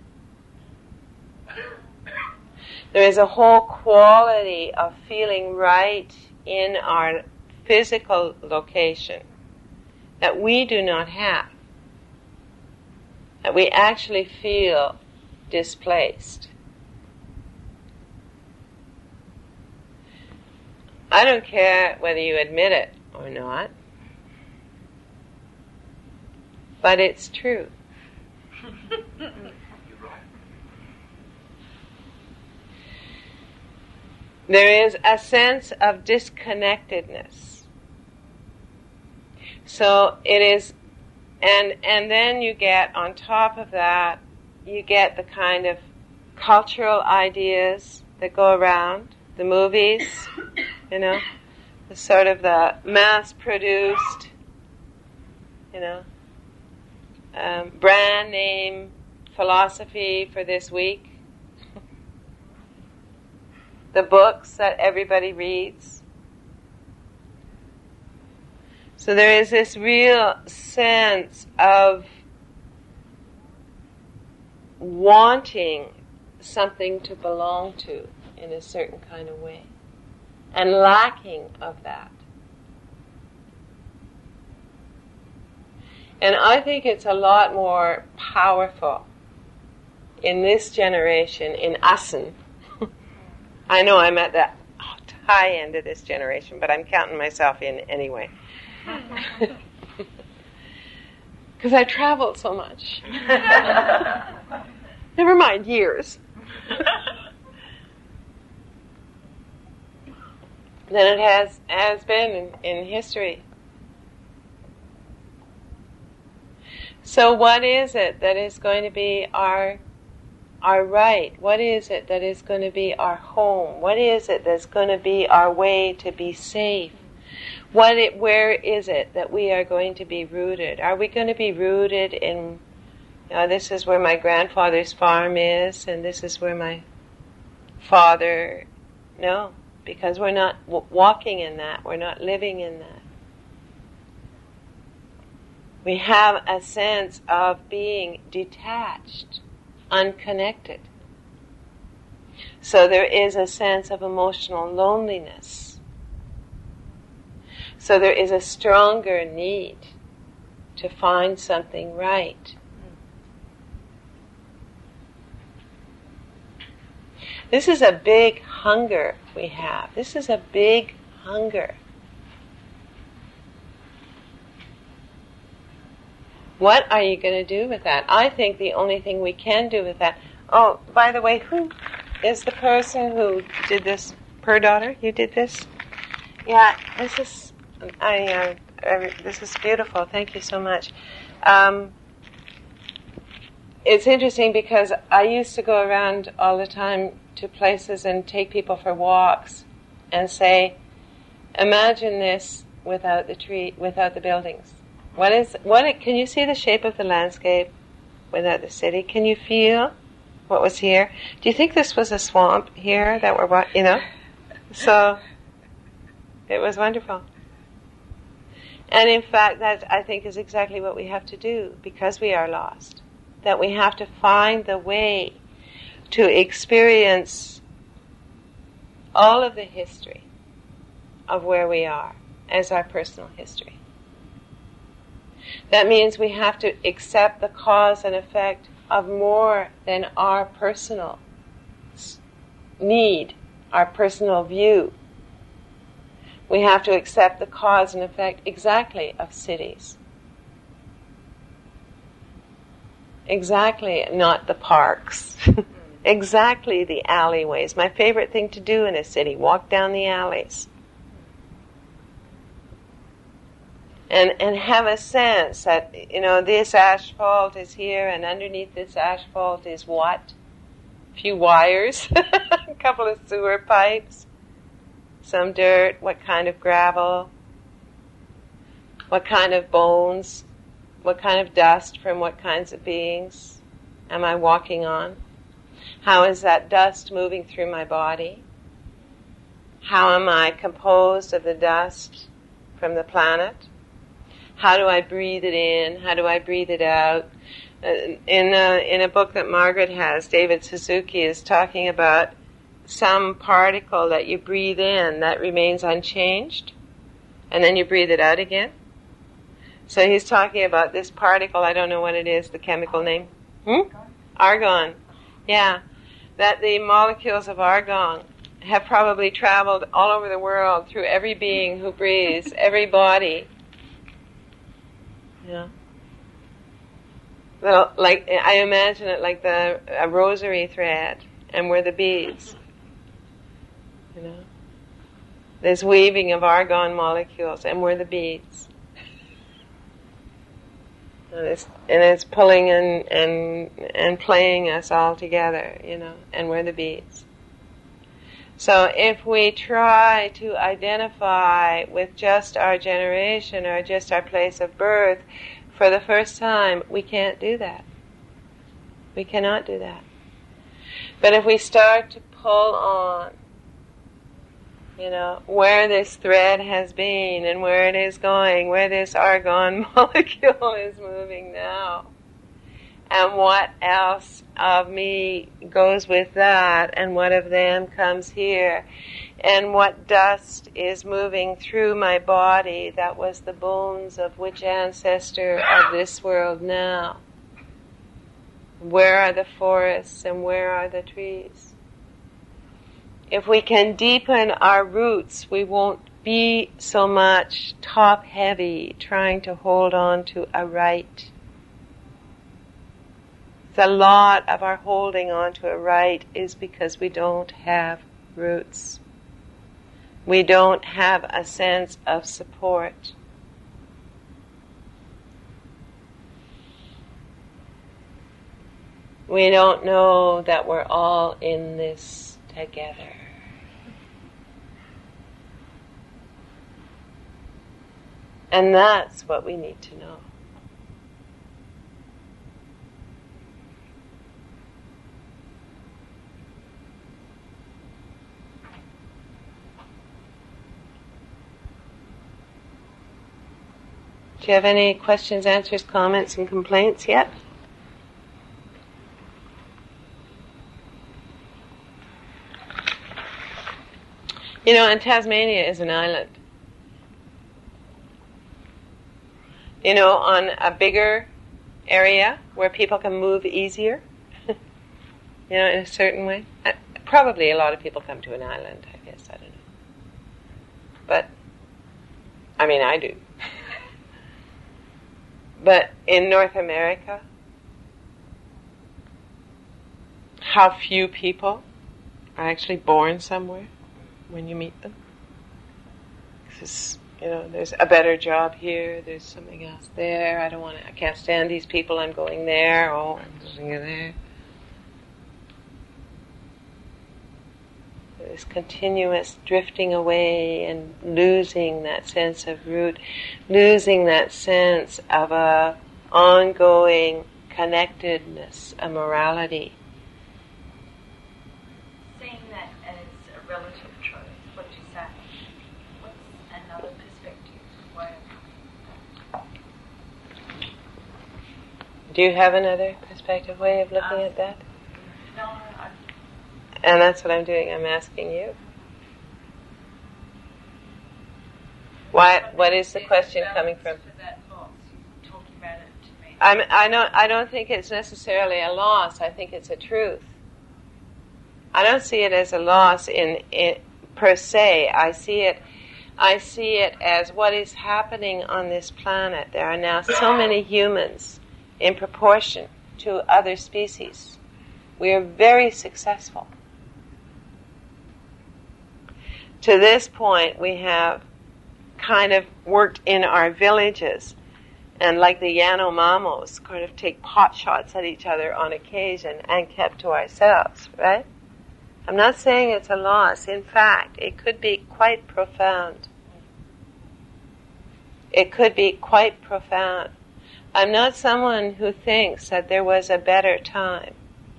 There is a whole quality of feeling right in our physical location that we do not have. That we actually feel displaced. I don't care whether you admit it or not, but it's true. There is a sense of disconnectedness. So it is, and and then you get on top of that, you get the kind of cultural ideas that go around, the movies, you know, the sort of the mass-produced, you know, um, brand name philosophy for this week. The books that everybody reads. So there is this real sense of wanting something to belong to in a certain kind of way, and lacking of that. And I think it's a lot more powerful in this generation, in Assen. I know I'm at the high end of this generation, but I'm counting myself in anyway. Because I traveled so much. Never mind years. Than it has, has been in, in history. So what is it that is going to be our our right? What is it that is going to be our home? What is it that's going to be our way to be safe? What it, where is it that we are going to be rooted? Are we going to be rooted in, you know, this is where my grandfather's farm is, and this is where my father... No, because we're not w- walking in that. We're not living in that. We have a sense of being detached, unconnected. So there is a sense of emotional loneliness. So there is a stronger need to find something right. This is a big hunger we have. This is a big hunger. What are you going to do with that? I think the only thing we can do with that... Oh, by the way, who is the person who did this? Per daughter, you did this? Yeah, this is... I, uh, I, this is beautiful. Thank you so much. Um, it's interesting because I used to go around all the time to places and take people for walks and say, imagine this without the tree, without the buildings. What is, what, it, can you see the shape of the landscape without the city? Can you feel what was here? Do you think this was a swamp here that we're, you know? So, it was wonderful. And in fact, that I think is exactly what we have to do because we are lost. That we have to find the way to experience all of the history of where we are as our personal history. That means we have to accept the cause and effect of more than our personal need, our personal view. We have to accept the cause and effect exactly of cities. Exactly, not the parks. Exactly the alleyways. My favorite thing to do in a city, walk down the alleys. And and have a sense that, you know, this asphalt is here, and underneath this asphalt is what? A few wires, a couple of sewer pipes, some dirt, what kind of gravel, what kind of bones, what kind of dust from what kinds of beings am I walking on? How is that dust moving through my body? How am I composed of the dust from the planet? How do I breathe it in? How do I breathe it out? Uh, in a, in a book that Margaret has, David Suzuki is talking about some particle that you breathe in that remains unchanged, and then you breathe it out again. So he's talking about this particle, I don't know what it is, the chemical name. Hmm? Argon. Yeah. That the molecules of argon have probably traveled all over the world through every being who breathes, every body. Yeah. Well, like, I imagine it like the a rosary thread, and we're the beads. You know, this weaving of argon molecules, and we're the beads. And it's, and it's pulling and and and playing us all together, you know, and we're the beads. So if we try to identify with just our generation or just our place of birth for the first time, we can't do that. We cannot do that. But if we start to pull on, you know, where this thread has been and where it is going, where this argon molecule is moving now, and what else of me goes with that, and what of them comes here, and what dust is moving through my body that was the bones of which ancestor of this world now. Where are the forests and where are the trees? If we can deepen our roots, we won't be so much top-heavy trying to hold on to a right. A lot of our holding on to a right is because we don't have roots. We don't have a sense of support. We don't know that we're all in this together. And that's what we need to know. Do you have any questions, answers, comments, and complaints yet? You know, and Tasmania is an island. You know, on a bigger area where people can move easier, you know, in a certain way. Uh, probably a lot of people come to an island, I guess, I don't know. But, I mean, I do. But in North America, how few people are actually born somewhere when you meet them. Because, you know, there's a better job here, there's something else there, I don't want to, I can't stand these people, I'm going there, oh, I'm going there. This continuous drifting away and losing that sense of root, losing that sense of a ongoing connectedness, a morality. Seeing that as a relative truth, what do you say? What's another perspective, way of looking at that? Do you have another perspective way of looking um, at that? No, I And that's what I'm doing. I'm asking you. Why? What is the question coming from? I'm, I don't. I don't think it's necessarily a loss. I think it's a truth. I don't see it as a loss in it per se. I see it. I see it as what is happening on this planet. There are now so many humans in proportion to other species. We are very successful. To this point, we have kind of worked in our villages, and like the Yanomamos, kind of take pot shots at each other on occasion and kept to ourselves, right? I'm not saying it's a loss. In fact, it could be quite profound. It could be quite profound. I'm not someone who thinks that there was a better time.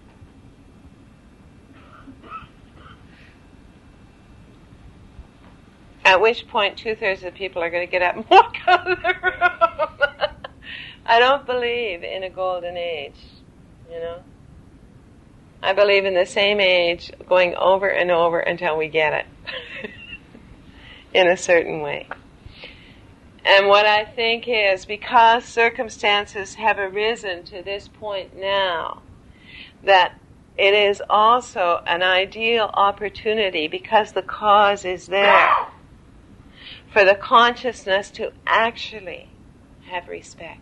At which point two-thirds of the people are going to get up and walk out of the room. I don't believe in a golden age, you know. I believe in the same age going over and over until we get it in a certain way. And what I think is, because circumstances have arisen to this point now, that it is also an ideal opportunity, because the cause is there, for the consciousness to actually have respect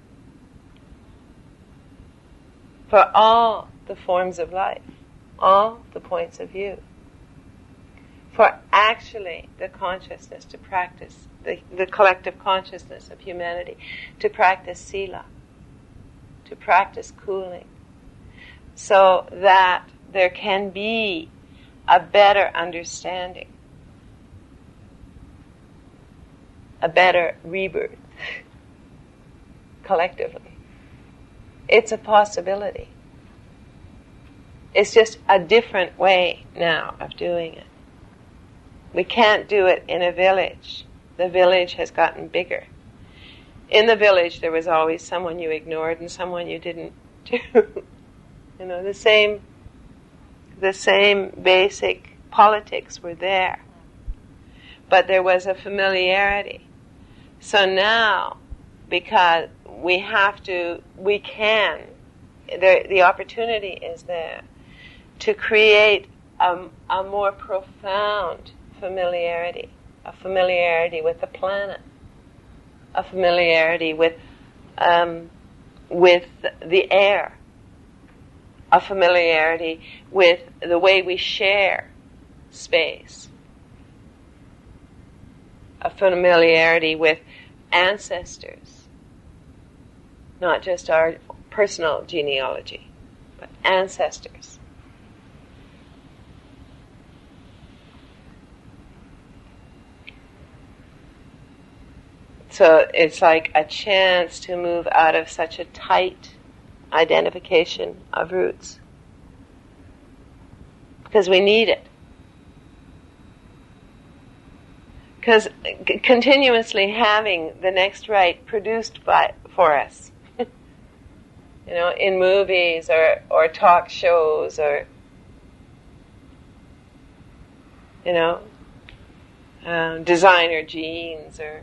for all the forms of life, all the points of view, for actually the consciousness to practice, the, the collective consciousness of humanity, to practice sila, to practice cooling, so that there can be a better understanding, a better rebirth, collectively. It's a possibility. It's just a different way now of doing it. We can't do it in a village. The village has gotten bigger. In the village, there was always someone you ignored and someone you didn't do. You know, the same, the same basic politics were there. But there was a familiarity. So now, because we have to, we can, the, the opportunity is there to create a, a more profound familiarity, a familiarity with the planet, a familiarity with um, with the air, a familiarity with the way we share space, a familiarity with ancestors, not just our personal genealogy, but ancestors. So it's like a chance to move out of such a tight identification of roots, because we need it. Because c- continuously having the next right produced by for us, you know, in movies or, or talk shows or, you know, um, designer jeans or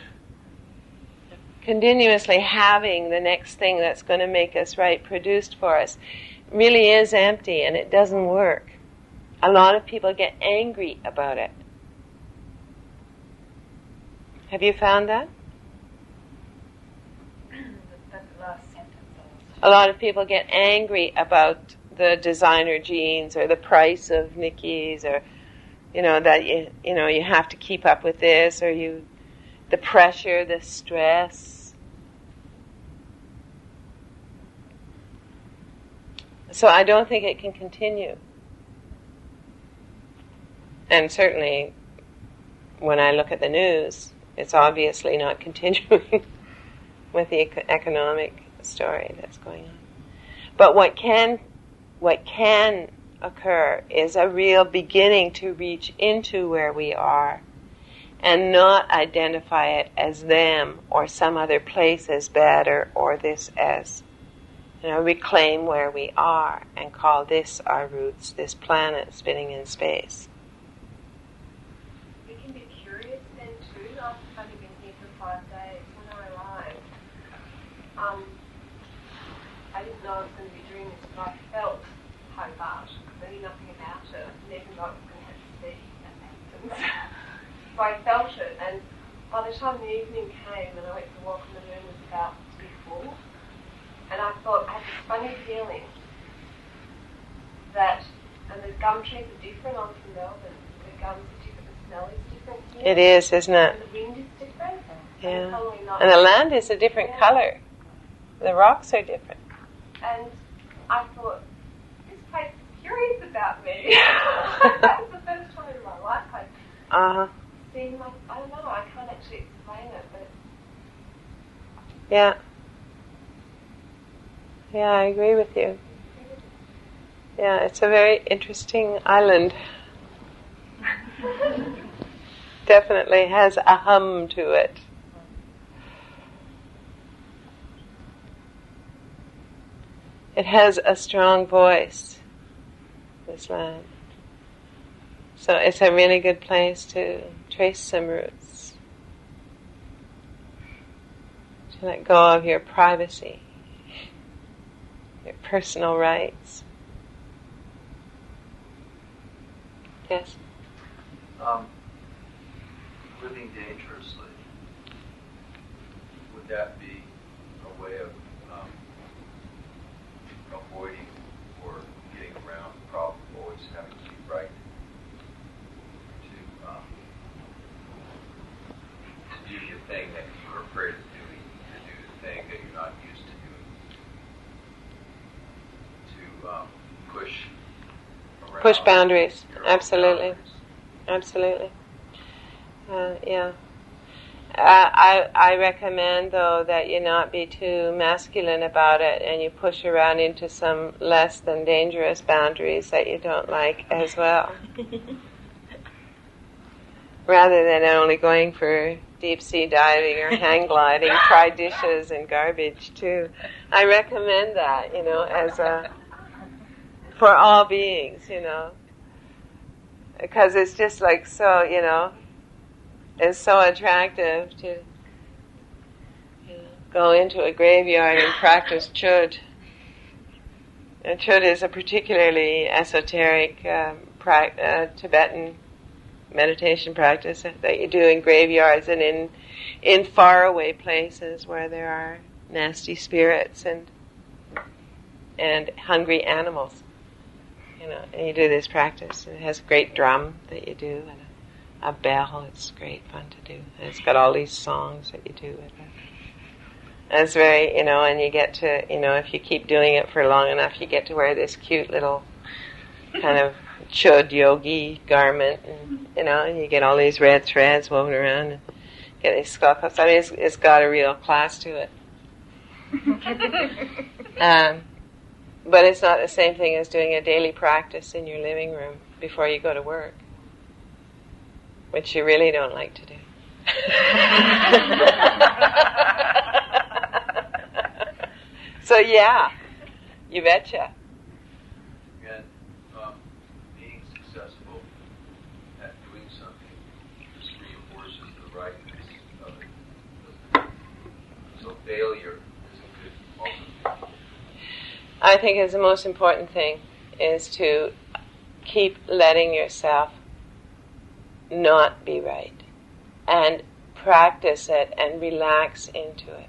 continuously having the next thing that's going to make us right produced for us really is empty, and it doesn't work. A lot of people get angry about it. Have you found that? That's the last sentence. A lot of people get angry about the designer jeans or the price of Nikki's, or you know that you you know you have to keep up with this, or you the pressure, the stress. So I don't think it can continue. And certainly when I look at the news, it's obviously not continuing with the eco- economic story that's going on. But what can what can occur is a real beginning to reach into where we are and not identify it as them or some other place as better or this as, you know, reclaim where we are and call this our roots, this planet spinning in space. We can be curious then too, after having been here for five days. When I arrived, um, I didn't know I was going to be doing this, but I felt Hobart. I knew nothing about it. I never know I was going to have to see Athens. So I felt it, and by the time the evening came and I went to walk in the moon was about to be full, and I thought, I had this funny feeling that, and the gum trees are different. I'm from Melbourne. The gums are different, the smell is different here. It is, isn't it? And the wind is different. Yeah. And, probably not and the land is a different yeah. colour. The rocks are different. And I thought, this place is curious about me. That was the first time in my life I'd Uh-huh. seen, like, I don't know, I can't actually explain it, but Yeah. Yeah, I agree with you. Yeah, it's a very interesting island. Definitely has a hum to it. It has a strong voice, this land. So it's a really good place to trace some roots. To let go of your privacy, your personal rights. Yes? Um, living dangerously, would that be a way of um, avoiding or getting around the problem of always having to be right? To, um, to do the thing that you're afraid of doing, to do the thing that you're not used to doing, to um, push around Push boundaries, your own absolutely. boundaries. Absolutely. Uh, yeah. Uh, I I recommend, though, that you not be too masculine about it and you push around into some less than dangerous boundaries that you don't like as well. Rather than only going for deep sea diving or hang gliding, try dishes and garbage too. I recommend that, you know, as a, for all beings, you know. Because it's just like so, you know, it's so attractive to you know, go into a graveyard and practice chud. And chud is a particularly esoteric um, pra- uh, Tibetan meditation practice that you do in graveyards and in in faraway places where there are nasty spirits and and hungry animals. You know, and you do this practice. It has a great drum that you do and a, a bell. It's great fun to do. And it's got all these songs that you do with it. And it's very, you know, and you get to, you know, if you keep doing it for long enough, you get to wear this cute little kind of chud yogi garment, and, you know, and you get all these red threads woven around and get these skull cuffs. I mean, it's, it's got a real class to it. um, But it's not the same thing as doing a daily practice in your living room before you go to work, which you really don't like to do. So yeah, you betcha. And um, being successful at doing something just reinforces the rightness of it. So failure is a good alternative. I think is the most important thing is to keep letting yourself not be right and practice it and relax into it.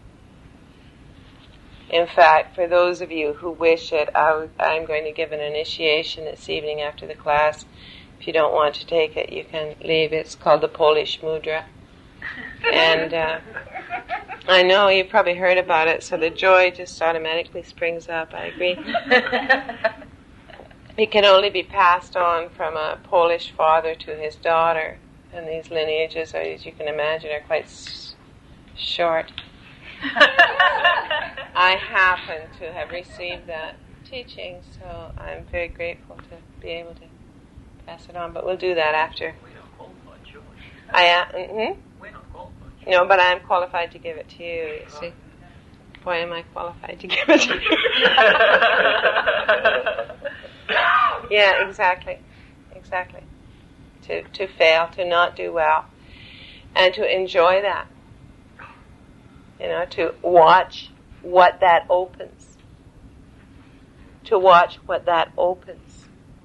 In fact, for those of you who wish it, I, I'm going to give an initiation this evening after the class. If you don't want to take it, you can leave. It's called the Polish Mudra. And uh, I know you've probably heard about it, so the joy just automatically springs up. I agree. It can only be passed on from a Polish father to his daughter, and these lineages, are, as you can imagine, are quite s- short. I happen to have received that teaching, so I'm very grateful to be able to pass it on. But we'll do that after. We don't qualify Jewish. I am. Mm-hmm. We're not qualified. No, but I'm qualified to give it to you, you see. Boy, am I qualified to give it to you. Yeah, exactly. Exactly. To to fail, to not do well, and to enjoy that. You know, to watch what that opens. To watch what that opens.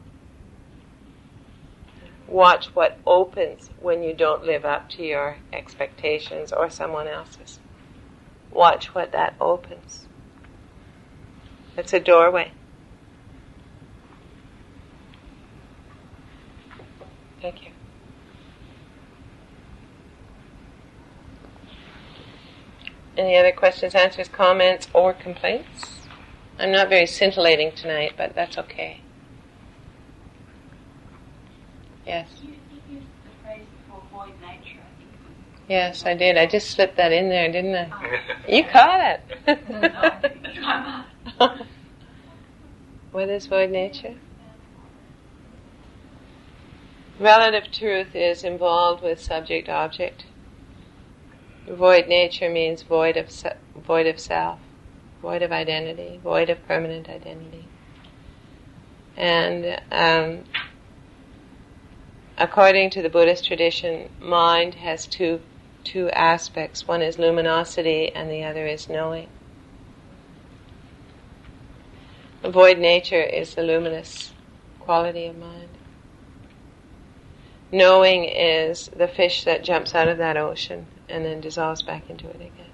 Watch what opens when you don't live up to your expectations or someone else's. Watch what that opens. It's a doorway. Thank you. Any other questions, answers, comments, or complaints? I'm not very scintillating tonight, but that's okay. Yes. You, you used the phrase for void nature, I think it was. Yes, I did. I just slipped that in there, didn't I? Oh. You caught it. What is void nature? Relative truth is involved with subject-object. Void nature means void of se- void of self, void of identity, void of permanent identity. And um, according to the Buddhist tradition, mind has two two aspects. One is luminosity and the other is knowing. Void nature is the luminous quality of mind. Knowing is the fish that jumps out of that ocean and then dissolves back into it again.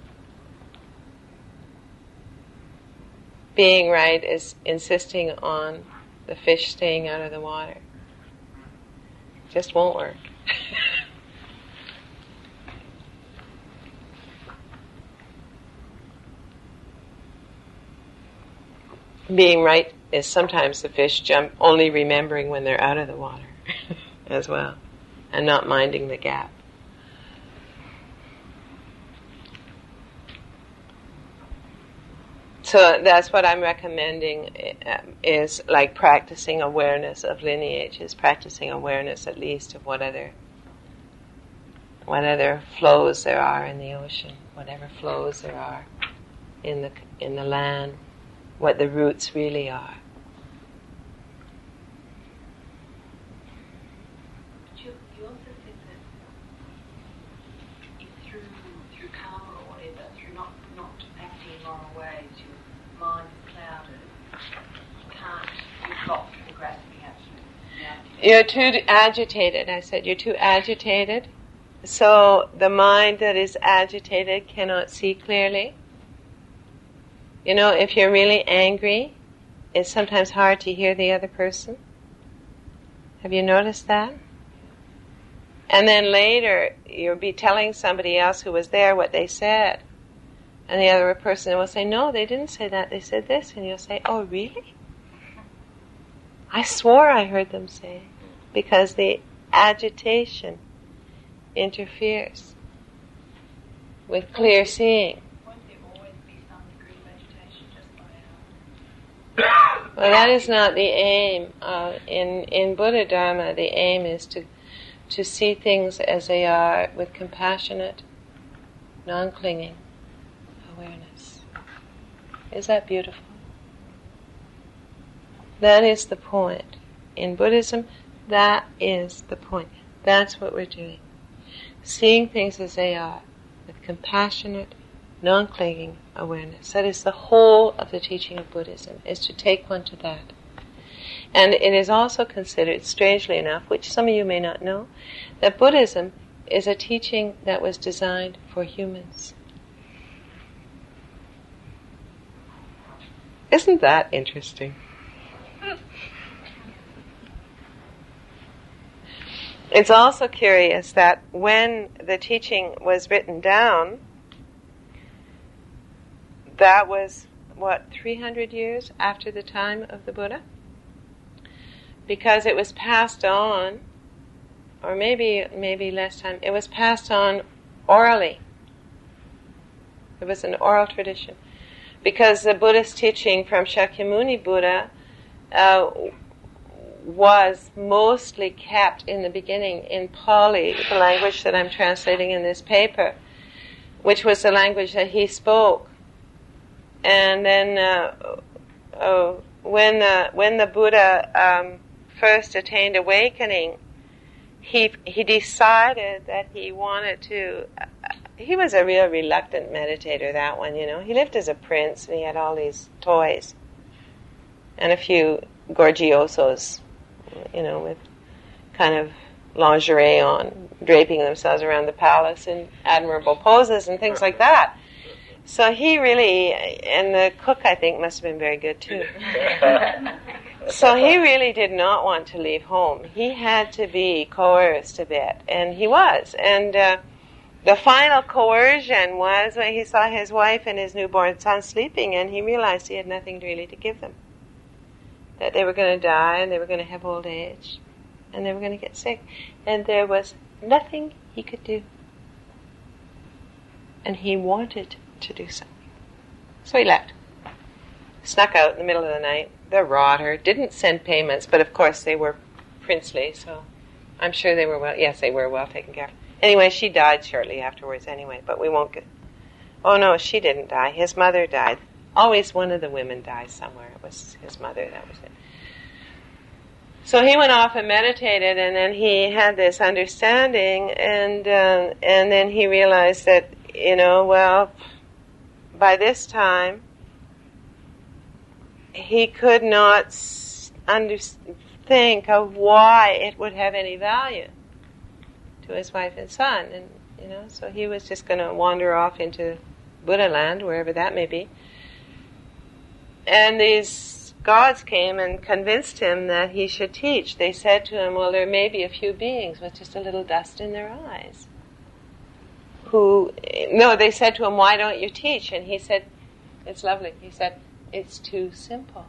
Being right is insisting on the fish staying out of the water. It just won't work. Being right is sometimes the fish jump only remembering when they're out of the water as well, and not minding the gap. So that's what I'm recommending, is like practicing awareness of lineages, practicing awareness at least of what other what other flows there are in the ocean, whatever flows there are in the in the land, what the roots really are. But you, you also said that if through through karma or whatever, through not not acting in moral ways, your mind is clouded. You can't. You've got the grasping absolute. You're too agitated. I said you're too agitated. So the mind that is agitated cannot see clearly. You know, if you're really angry, it's sometimes hard to hear the other person. Have you noticed that? And then later, you'll be telling somebody else who was there what they said. And the other person will say, no, they didn't say that, they said this. And you'll say, oh, really? I swore I heard them say. Because the agitation interferes with clear seeing. Well, that is not the aim. Uh, in in Buddha Dharma, the aim is to to see things as they are with compassionate, non-clinging awareness. Is that beautiful? That is the point. In Buddhism, that is the point. That's what we're doing. Seeing things as they are with compassionate, non-clinging awareness. That is the whole of the teaching of Buddhism, is to take one to that. And it is also considered, strangely enough, which some of you may not know, that Buddhism is a teaching that was designed for humans. Isn't that interesting? It's also curious that when the teaching was written down, that was, what, three hundred years after the time of the Buddha? Because it was passed on, or maybe maybe less time, it was passed on orally. It was an oral tradition. Because the Buddhist teaching from Shakyamuni Buddha uh, was mostly kept in the beginning in Pali, the language that I'm translating in this paper, which was the language that he spoke. And then uh, uh, when, the, when the Buddha um, first attained awakening, he he decided that he wanted to... Uh, he was a real reluctant meditator, that one, you know. He lived as a prince, and he had all these toys. And a few gorgiosos, you know, with kind of lingerie on, draping themselves around the palace in admirable poses and things like that. So he really, and the cook, I think, must have been very good too. So he really did not want to leave home. He had to be coerced a bit, and he was. And uh, the final coercion was when he saw his wife and his newborn son sleeping, and he realized he had nothing really to give them. That they were going to die, and they were going to have old age, and they were going to get sick. And there was nothing he could do. And he wanted to do something. So he left. Snuck out in the middle of the night. The rotter didn't send payments, but of course they were princely, so I'm sure they were well, yes, they were well taken care of. Anyway, she died shortly afterwards anyway, but we won't get, oh no, she didn't die. His mother died. Always one of the women dies somewhere. It was his mother, that was it. So he went off and meditated, and then he had this understanding, and uh, and then he realized that, you know, well, by this time, he could not under, think of why it would have any value to his wife and son, and you know, so he was just going to wander off into Buddha land, wherever that may be. And these gods came and convinced him that he should teach. They said to him, well, there may be a few beings with just a little dust in their eyes. Who, no, they said to him, why don't you teach? And he said, it's lovely. He said, it's too simple.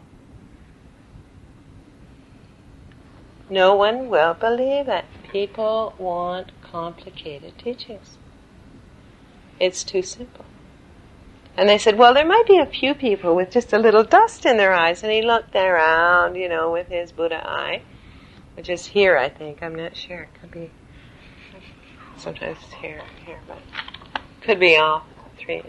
No one will believe it. People want complicated teachings. It's too simple. And they said, well, there might be a few people with just a little dust in their eyes. And he looked around, you know, with his Buddha eye, which is here, I think. I'm not sure. It could be, sometimes it's here, here, but could be all three.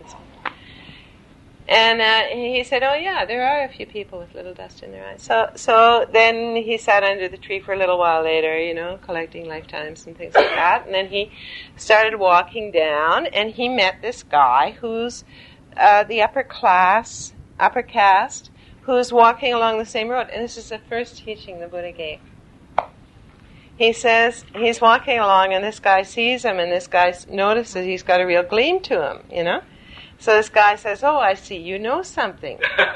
And uh, he said, oh yeah, there are a few people with little dust in their eyes. So so then he sat under the tree for a little while later, you know, collecting lifetimes and things like that. And then he started walking down, and he met this guy who's uh, the upper class, upper caste, who's walking along the same road. And this is the first teaching the Buddha gave. He says, he's walking along, and this guy sees him, and this guy notices he's got a real gleam to him, you know. So this guy says, oh, I see, you know something.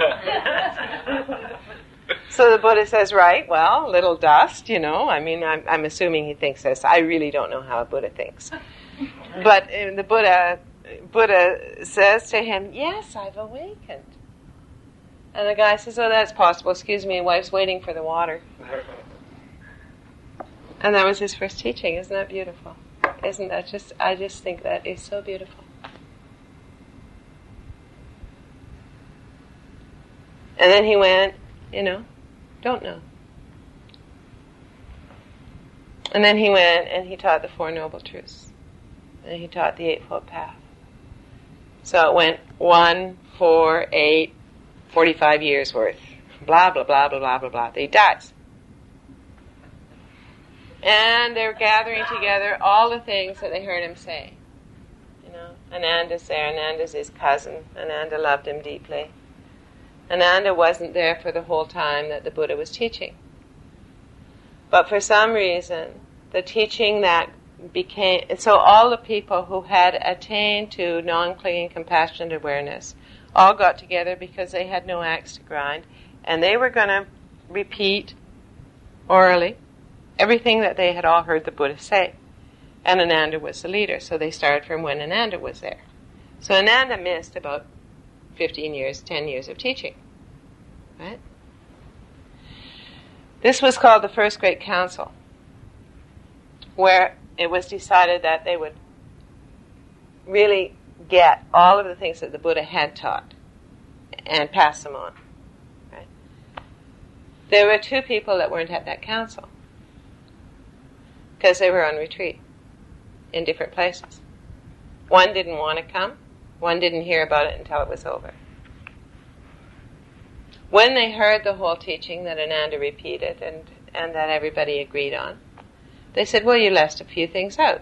So the Buddha says, right, well, little dust, you know. I mean, I'm, I'm assuming he thinks this. I really don't know how a Buddha thinks. But uh, the Buddha, Buddha says to him, yes, I've awakened. And the guy says, oh, that's possible. Excuse me, wife's waiting for the water. And that was his first teaching. Isn't that beautiful? Isn't that just, I just think that is so beautiful. And then he went, you know, don't know. And then he went and he taught the Four Noble Truths. And he taught the Eightfold Path. So it went one, four, eight, forty-five years worth. Blah, blah, blah, blah, blah, blah, blah. He dies. And they're gathering together all the things that they heard him say. You know, Ananda's there. Ananda's his cousin. Ananda loved him deeply. Ananda wasn't there for the whole time that the Buddha was teaching. But for some reason, the teaching that became... So all the people who had attained to non-clinging compassionate awareness all got together because they had no axe to grind, and they were going to repeat orally everything that they had all heard the Buddha say. And Ananda was the leader, so they started from when Ananda was there. So Ananda missed about fifteen years, ten years of teaching. Right? This was called the First Great Council, where it was decided that they would really get all of the things that the Buddha had taught and pass them on. Right? There were two people that weren't at that council because they were on retreat in different places. One didn't want to come. One didn't hear about it until it was over. When they heard the whole teaching that Ananda repeated and, and that everybody agreed on, they said, well, you left a few things out.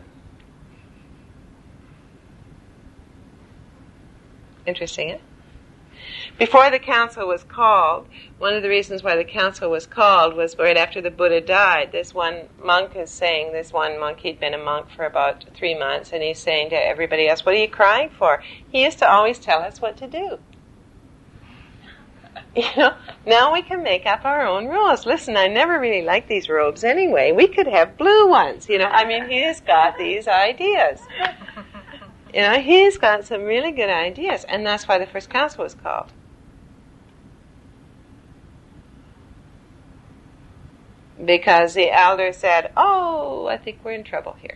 Interesting, eh? Before the council was called, one of the reasons why the council was called was right after the Buddha died. This one monk is saying, this one monk, he'd been a monk for about three months, and he's saying to everybody else, what are you crying for? He used to always tell us what to do. You know, now we can make up our own rules. Listen, I never really liked these robes anyway. We could have blue ones. You know, I mean, he's got these ideas. You know, he's got some really good ideas, and that's why the first council was called. Because the elder said, oh, I think we're in trouble here.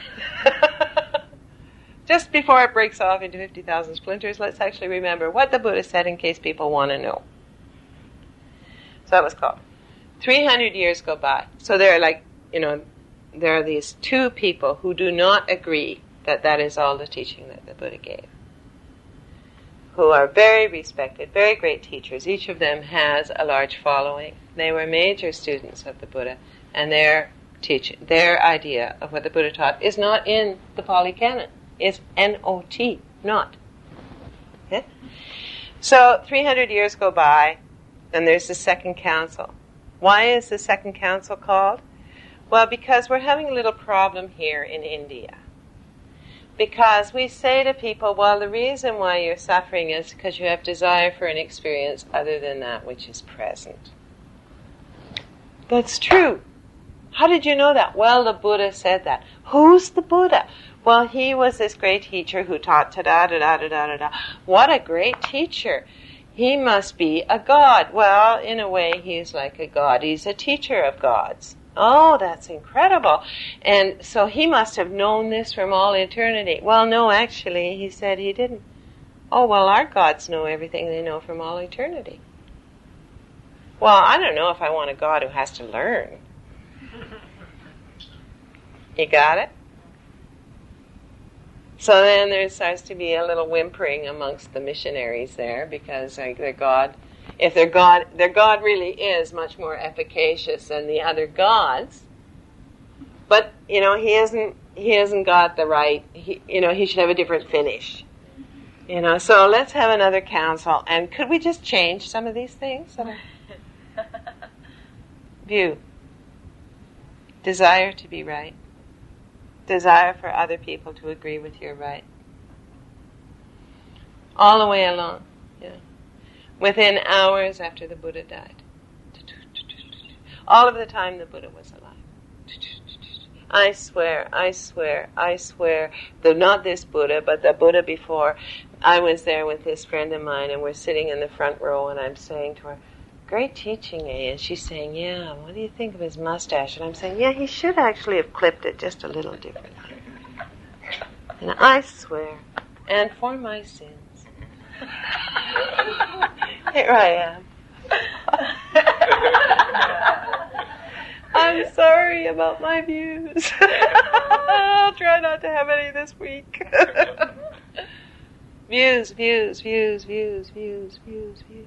Just before it breaks off into fifty thousand splinters, let's actually remember what the Buddha said in case people want to know. So that was called. three hundred years go by. So there are like, you know, there are these two people who do not agree that that is all the teaching that the Buddha gave, who are very respected, very great teachers. Each of them has a large following. They were major students of the Buddha, and their teaching, their idea of what the Buddha taught is not in the Pali Canon. It's N O T, not. Okay? So three hundred years go by, and there's the second council. Why is the second council called? Well, because we're having a little problem here in India. Because we say to people, well, the reason why you're suffering is because you have desire for an experience other than that which is present. That's true. How did you know that? Well, the Buddha said that. Who's the Buddha? Well, he was this great teacher who taught ta-da-da-da-da-da-da. What a great teacher. He must be a god. Well, in a way, he's like a god. He's a teacher of gods. Oh, that's incredible. And so he must have known this from all eternity. Well, no, actually, he said he didn't. Oh, well, our gods know everything they know from all eternity. Well, I don't know if I want a god who has to learn. You got it? So then there starts to be a little whimpering amongst the missionaries there, because like, their God, if their God, their God really is much more efficacious than the other gods. But you know, he isn't. He hasn't got the right. He, you know, he should have a different finish. You know, so let's have another council. And could we just change some of these things? View. Desire to be right. Desire for other people to agree with your right. All the way along. Yeah. Within hours after the Buddha died. All of the time the Buddha was alive. I swear, I swear, I swear, though not this Buddha, but the Buddha before, I was there with this friend of mine, and we're sitting in the front row, and I'm saying to her, great teaching, eh? And she's saying, yeah, what do you think of his mustache? And I'm saying, yeah, he should actually have clipped it just a little differently. And I swear, and for my sins, here I am. I'm sorry about my views. I'll try not to have any this week. Views, views, views, views, views, views, views.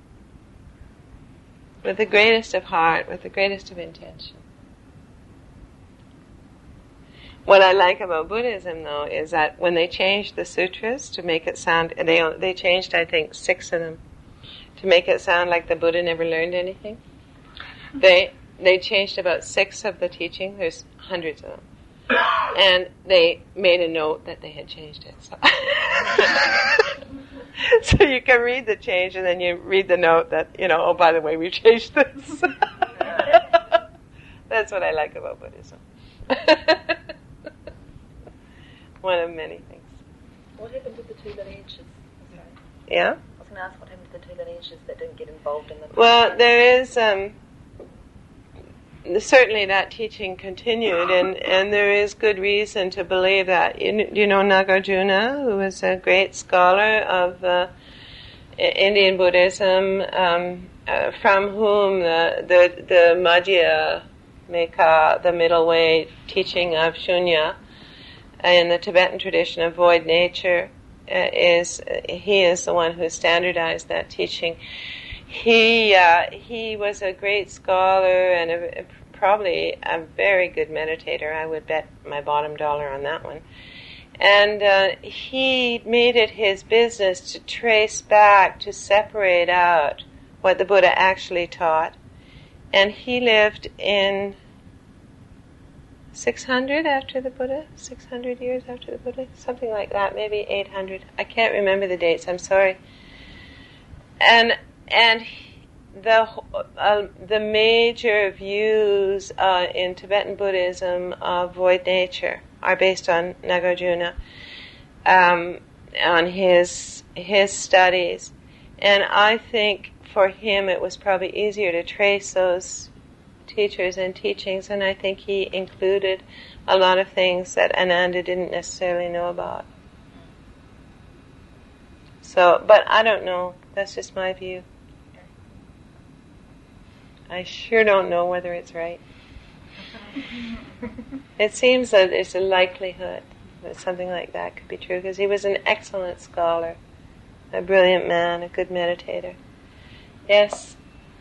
With the greatest of heart, with the greatest of intention. What I like about Buddhism, though, is that when they changed the sutras to make it sound, they they changed, I think, six of them, to make it sound like the Buddha never learned anything. They they changed about six of the teaching. There's hundreds of them. And they made a note that they had changed it. So, so you can read the change, and then you read the note that, you know, oh, by the way, we changed this. That's what I like about Buddhism. One of many things. What happened to the two lineages? Yeah? I was going to ask what happened to the two lineages that didn't get involved in the... Well, there is... Um, certainly that teaching continued, and, and there is good reason to believe that. You, you know Nagarjuna, who was a great scholar of uh, Indian Buddhism, um, uh, from whom the the, the Madhya Meka, the middle way teaching of Shunya, in the Tibetan tradition of void nature, uh, is he is the one who standardized that teaching. He uh, he was a great scholar and a, probably a very good meditator. I would bet my bottom dollar on that one. And uh, he made it his business to trace back, to separate out what the Buddha actually taught. And he lived in six hundred after the Buddha, six hundred years after the Buddha, something like that, maybe eight hundred. I can't remember the dates, I'm sorry. And And the uh, the major views uh, in Tibetan Buddhism of void nature are based on Nagarjuna. um, on his his studies, and I think for him it was probably easier to trace those teachers and teachings, and I think he included a lot of things that Ananda didn't necessarily know about. So, but I don't know. That's just my view. I sure don't know whether it's right. It seems that there's a likelihood that something like that could be true, because he was an excellent scholar, a brilliant man, a good meditator. Yes?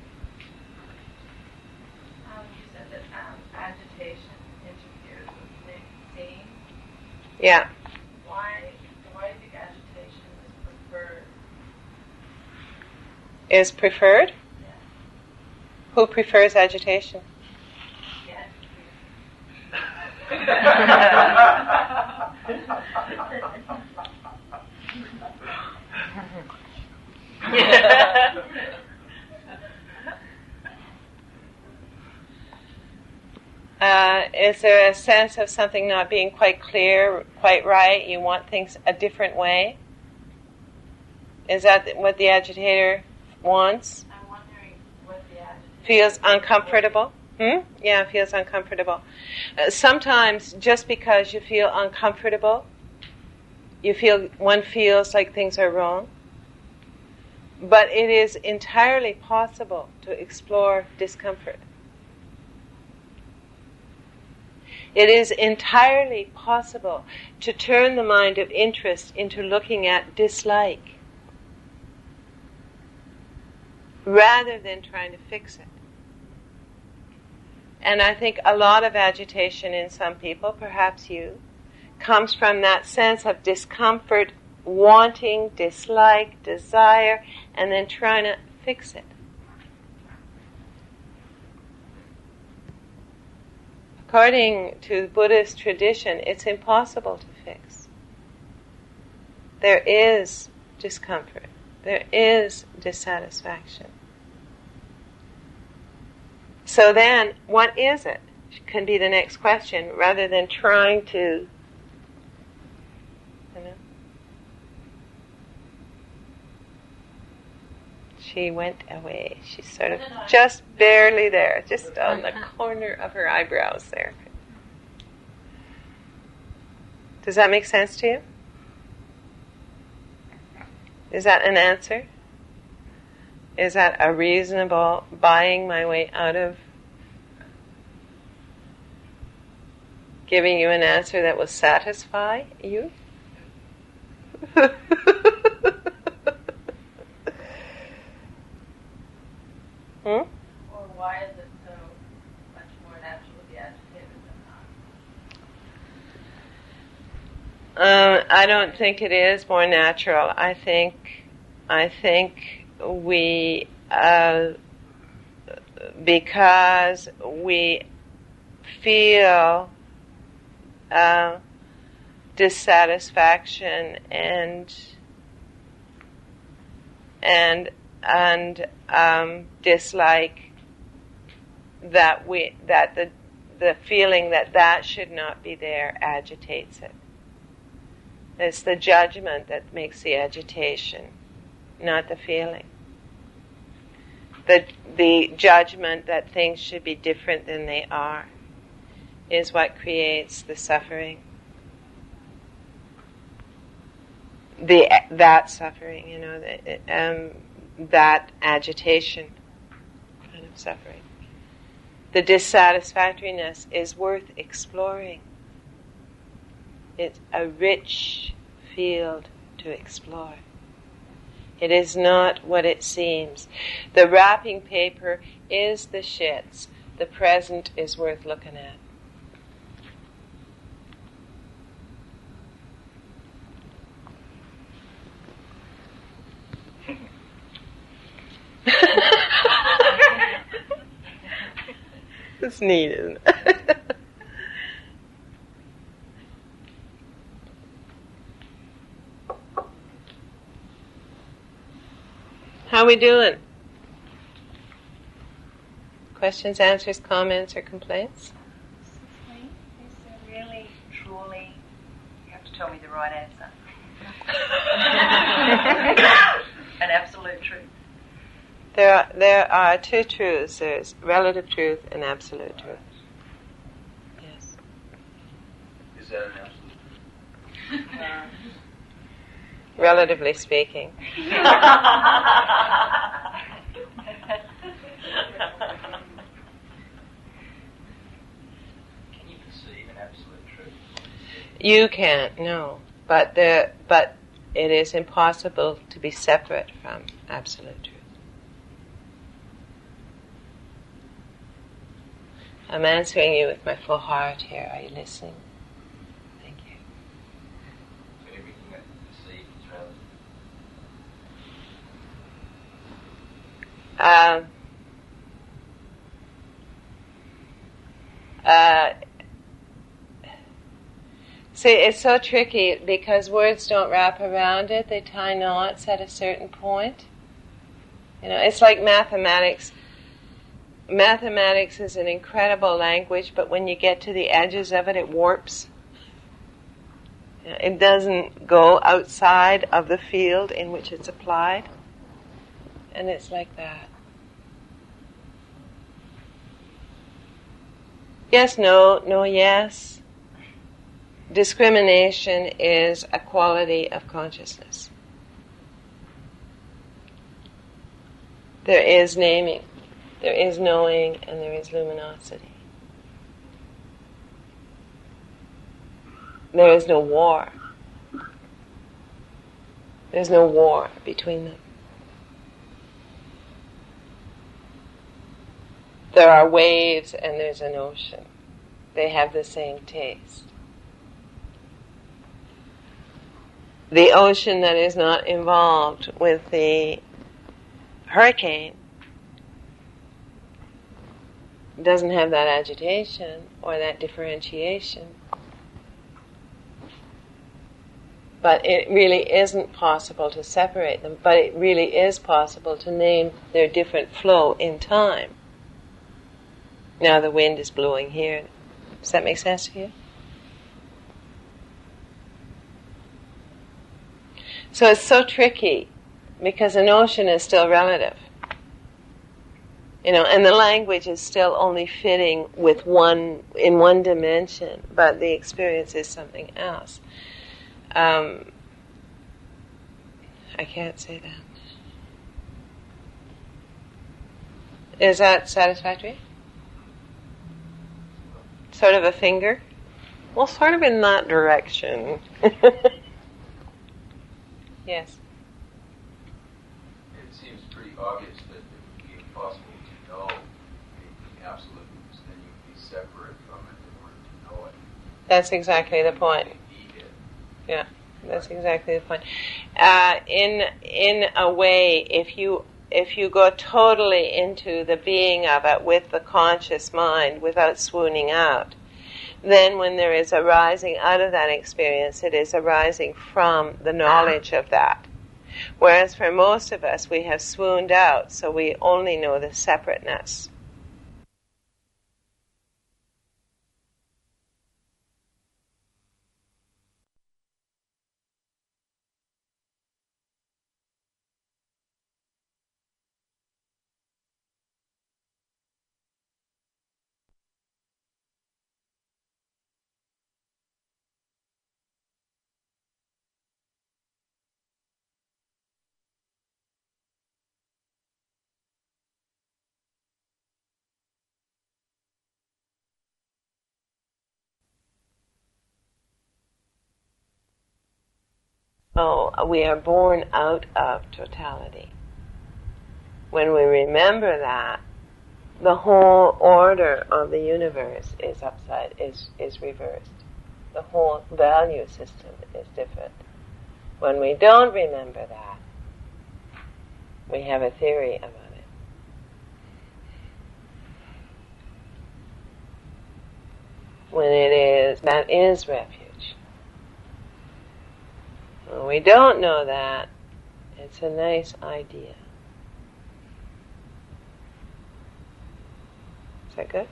Um, you said that um, agitation interferes with seeing. Yeah. Why, why do you think agitation is preferred? Is preferred? Yeah. Who prefers agitation? Uh, is there a sense of something not being quite clear, quite right? You want things a different way? Is that what the agitator wants? I'm wondering what the agitator Feels uncomfortable? Hmm? Yeah, feels uncomfortable. Uh, sometimes, just because you feel uncomfortable, you feel one feels like things are wrong. But it is entirely possible to explore discomfort. It is entirely possible to turn the mind of interest into looking at dislike, rather than trying to fix it. And I think a lot of agitation in some people, perhaps you, comes from that sense of discomfort, wanting, dislike, desire, and then trying to fix it. According to the Buddhist tradition, it's impossible to fix. There is discomfort. There is dissatisfaction. So then, what is it? Can be the next question, rather than trying to, you know. She went away. She's sort of just barely there, just on the corner of her eyebrows there. Does that make sense to you? Is that an answer? Is that a reasonable buying my way out of giving you an answer that will satisfy you? Hmm? Or why is it so much more natural to be agitated than not? Uh, I don't think it is more natural. I think, I think we, uh, because we feel uh, dissatisfaction and and and um, dislike, that we that the the feeling that that should not be there agitates it. It's the judgment that makes the agitation, not the feeling. The the judgment that things should be different than they are is what creates the suffering. The that suffering, you know, the, um, that agitation kind of suffering. The dissatisfactoriness is worth exploring. It's a rich field to explore. It is not what it seems. The wrapping paper is the shits. The present is worth looking at. It's neat, isn't it? How we doing? Questions, answers, comments, or complaints? Is there really, truly, you have to tell me the right answer. An absolute truth. There are, there are two truths. There's relative truth and absolute truth. Yes. Is that an absolute? Uh, Relatively speaking. Can you perceive an absolute truth? You can't, no. But the but it is impossible to be separate from absolute truth. I'm answering you with my full heart here. Are you listening? Thank you. So everything that you perceive is relative. Um, uh, see, it's so tricky because words don't wrap around it. They tie knots at a certain point. You know, it's like mathematics. Mathematics is an incredible language, but when you get to the edges of it, it warps. You know, it doesn't go outside of the field in which it's applied. And it's like that. Yes, no, no, yes. Discrimination is a quality of consciousness. There is naming. There is knowing and there is luminosity. There is no war. There's no war between them. There are waves and there's an ocean. They have the same taste. The ocean that is not involved with the hurricane doesn't have that agitation or that differentiation. But it really isn't possible to separate them. But it really is possible to name their different flow in time. Now the wind is blowing here. Does that make sense to you? So it's so tricky because an ocean is still relative. You know, and the language is still only fitting with one, in one dimension, but the experience is something else. Um, I can't say that. Is that satisfactory? Sort of a finger? Well, sort of in that direction. Yes. It seems pretty obvious that it would be impossible to know the absolute, because then you would be separate from it in order to know it. That's exactly the point. Yeah, that's exactly the point. Uh, in in a way, if you if you go totally into the being of it with the conscious mind without swooning out, then when there is a rising out of that experience, it is arising from the knowledge of that. Whereas for most of us, we have swooned out, so we only know the separateness. Oh, we are born out of totality. When we remember that, the whole order of the universe is upside, is, is reversed. The whole value system is different. When we don't remember that, we have a theory about it. When it is, that is refuge. When we don't know that, it's a nice idea. Is that good?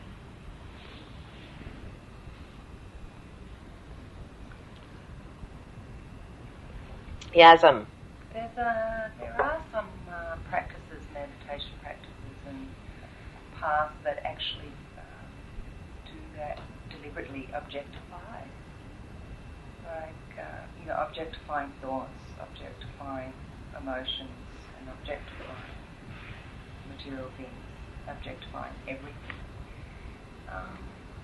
Yasm. There's a, there are some uh, practices, meditation practices and paths that actually uh, do that deliberately objectify. Like, uh, you know, objectifying thoughts, objectifying emotions, and objectifying material things, objectifying everything. Um,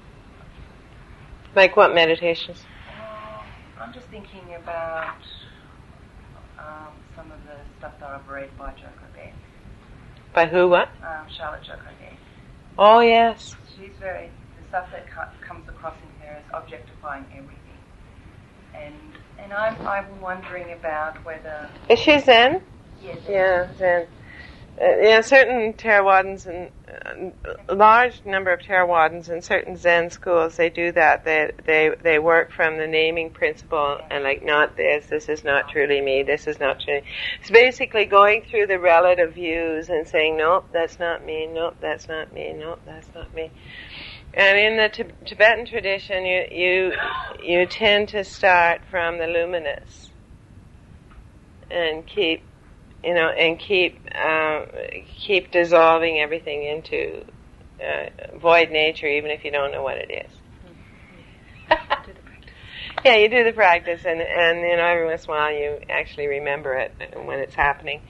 Like what meditations? uh, I'm just thinking about um, some of the stuff that I've read by Joko Beck, By who, what? um, Charlotte Joko Beck. Oh, yes. She's very, the stuff that co- comes across in her is objectifying everything. And and I'm, I'm wondering about whether... Is she Zen? Yes. Yeah, Zen. Uh, yeah, certain Theravadins and uh, a large number of Theravadins in certain Zen schools, they do that. They they they work from the naming principle and like, not this, this is not truly me, this is not truly. It's basically going through the relative views and saying, nope, that's not me, nope, that's not me, nope, that's not me. And in the T- Tibetan tradition, you you you tend to start from the luminous and keep. You know, and keep uh, keep dissolving everything into uh, void nature, even if you don't know what it is. Do the practice. Yeah, you do the practice, and and you know, every once in a while you actually remember it when it's happening.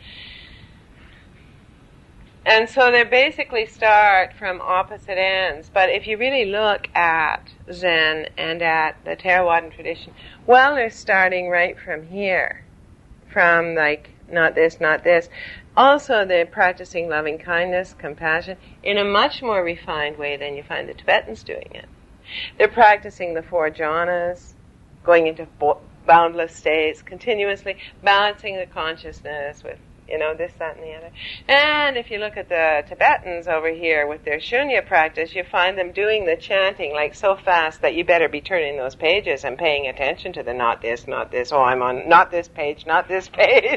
And so they basically start from opposite ends. But if you really look at Zen and at the Theravadan tradition, well, they're starting right from here, from like. Not this, not this. Also, they're practicing loving kindness, compassion, in a much more refined way than you find the Tibetans doing it. They're practicing the four jhanas, going into boundless states, continuously balancing the consciousness with, you know, this, that, and the other. And if you look at the Tibetans over here with their shunya practice, you find them doing the chanting like so fast that you better be turning those pages and paying attention to the not this, not this, oh, I'm on not this page, not this page.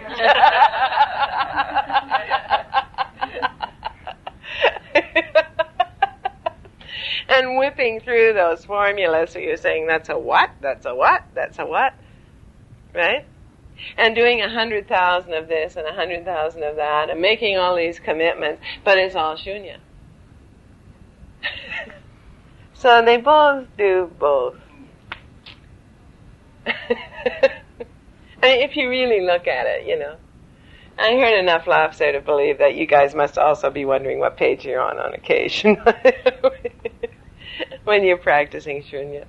And whipping through those formulas, so you're saying that's a what, that's a what, that's a what, right? And doing a hundred thousand of this and a hundred thousand of that and making all these commitments, but it's all shunya. So they both do both. I mean, if you really look at it, you know. I heard enough laughs there to believe that you guys must also be wondering what page you're on on occasion when you're practicing shunya.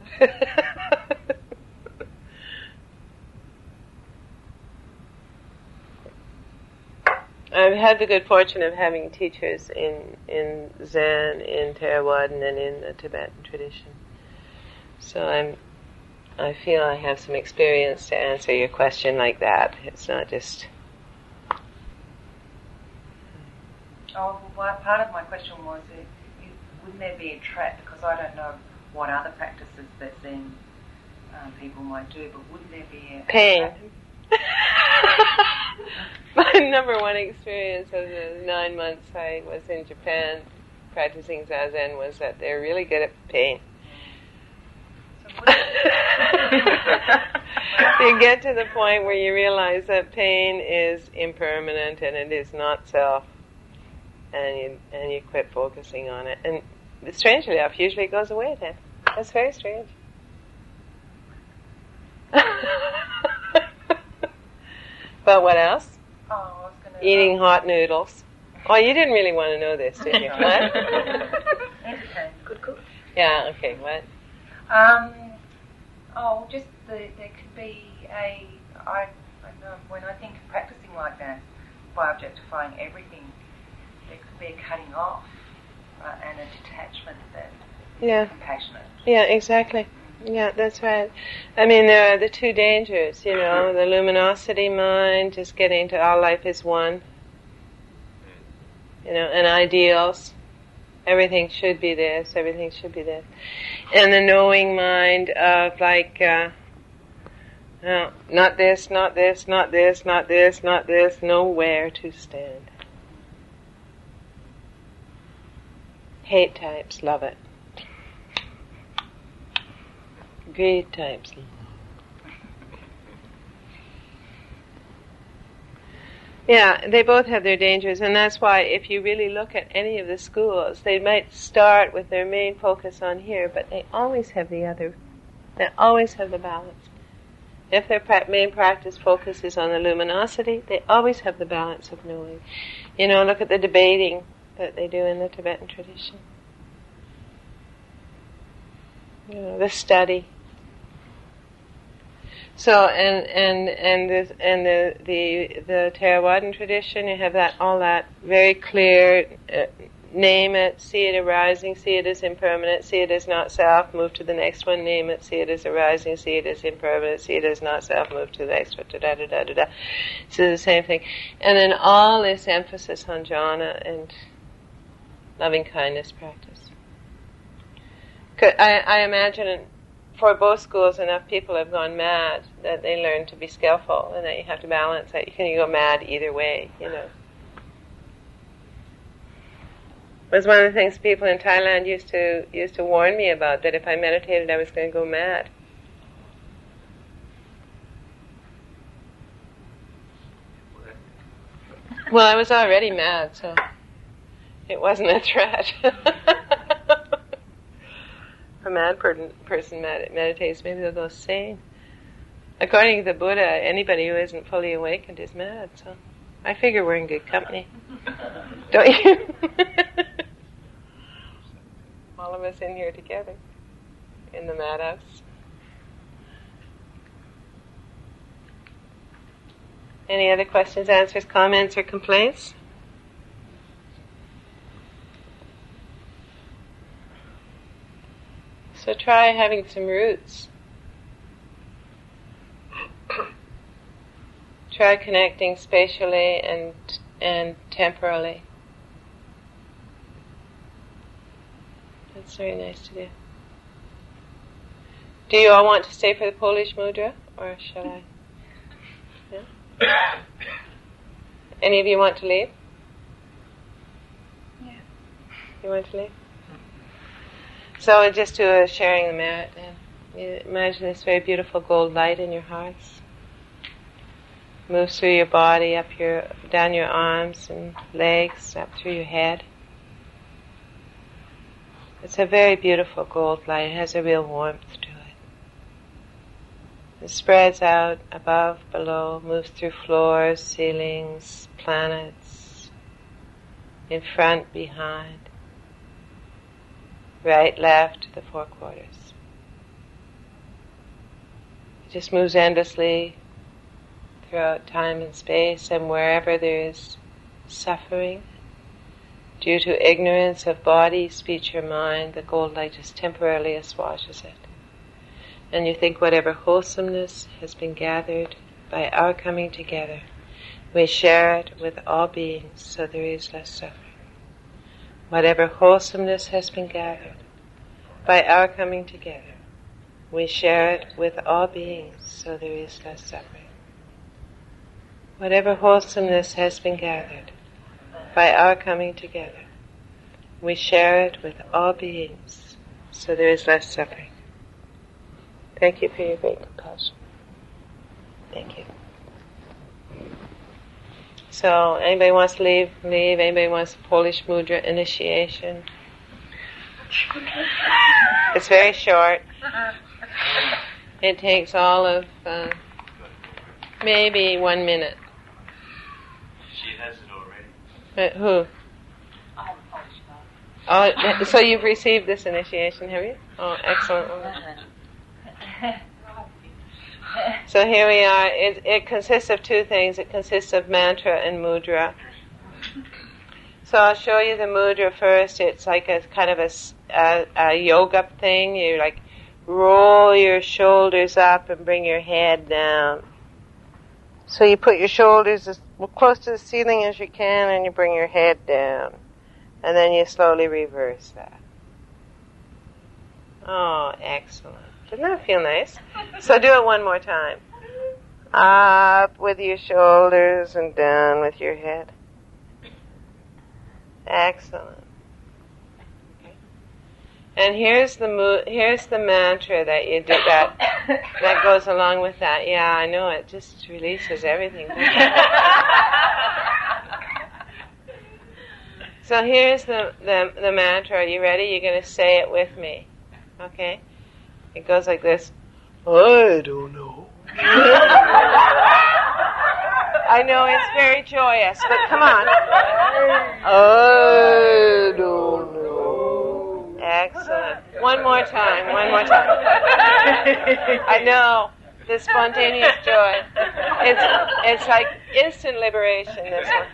I've had the good fortune of having teachers in, in Zen, in Theravadan, and in the Tibetan tradition. So I'm, I feel I have some experience to answer your question like that. It's not just... Oh, well, part of my question was, uh, you, wouldn't there be a trap, because I don't know what other practices that Zen um, people might do, but wouldn't there be a... Pain. My number one experience of the nine months I was in Japan practicing Zazen was that they're really good at pain. So you get to the point where you realize that pain is impermanent and it is not self, and you and you quit focusing on it. And strangely enough, usually it goes away then. That's very strange. But what else? Oh, I was going to... Eating hot noodles. Oh, you didn't really want to know this, did you? What? Entertain. Good cook. Yeah, okay, what? Um, oh, just the, there could be a... I, I know, when I think of practicing like that, by objectifying everything, there could be a cutting off uh, and a detachment that Yeah. is compassionate. Yeah, exactly. Yeah, that's right. I mean, there are the two dangers, you know, the luminosity mind, just getting to all life is one, you know, and ideals. Everything should be this, everything should be this. And the knowing mind of like, uh, no, not this, not this, not this, not this, not this, nowhere to stand. Hate types love it. Greed types. Yeah, they both have their dangers, and that's why if you really look at any of the schools, they might start with their main focus on here, but they always have the other. They always have the balance. If their pra- main practice focus is on the luminosity, they always have the balance of knowing. You know, look at the debating that they do in the Tibetan tradition. You know, the study. So and and and the and the the the Theravadan tradition, you have that all that very clear. Uh, name it, see it arising, see it as impermanent, see it as not self. Move to the next one. Name it, see it as arising, see it as impermanent, see it as not self. Move to the next one. Da da da da da da. So the same thing, and then all this emphasis on jhana and loving kindness practice. I, I imagine. For both schools, enough people have gone mad that they learn to be skillful, and that you have to balance that. You can go mad either way, you know. It was one of the things people in Thailand used to used to warn me about, that if I meditated, I was going to go mad. Well, I was already mad, so it wasn't a threat. A mad per- person med- meditates, maybe they'll go sane. According to the Buddha, anybody who isn't fully awakened is mad, so I figure we're in good company. Don't you? All of us in here together, in the madhouse. Any other questions, answers, comments, or complaints? So try having some roots. Try connecting spatially and and temporally. That's very nice to do. Do you all want to stay for the Polish mudra, or shall I? Yeah? Any of you want to leave? Yeah. You want to leave? So we'll just do a sharing the merit, and you imagine this very beautiful gold light in your hearts. Moves through your body, up your, down your arms and legs, up through your head. It's a very beautiful gold light. It has a real warmth to it. It spreads out above, below, moves through floors, ceilings, planets, in front, behind. Right, left, the four quarters. It just moves endlessly throughout time and space, and wherever there is suffering due to ignorance of body, speech, or mind, the gold light just temporarily assuages it. And you think whatever wholesomeness has been gathered by our coming together, we share it with all beings, so there is less suffering. Whatever wholesomeness has been gathered by our coming together, we share it with all beings, so there is less suffering. Whatever wholesomeness has been gathered by our coming together, we share it with all beings, so there is less suffering. Thank you for your great compassion. Thank you. So, anybody wants to leave, leave. Anybody wants Polish mudra initiation? It's very short. It takes all of uh, maybe one minute. She has it already. Uh, who? Oh, so you've received this initiation, have you? Oh, excellent. So here we are. It, it consists of two things. It consists of mantra and mudra. So I'll show you the mudra first. It's like a kind of a, a, a yoga thing. You like roll your shoulders up and bring your head down. So you put your shoulders as close to the ceiling as you can, and you bring your head down. And then you slowly reverse that. Oh, excellent. Doesn't that feel nice? So do it one more time. Up with your shoulders and down with your head. Excellent. Okay. And here's the mo- here's the mantra that you did that that goes along with that. Yeah, I know, it just releases everything. So here's the, the, the mantra. Are you ready? You're going to say it with me. Okay? It goes like this. I don't know. I know it's very joyous, but come on. I don't know. Excellent. One more time. One more time. I know. The spontaneous joy. It's it's like instant liberation, this one.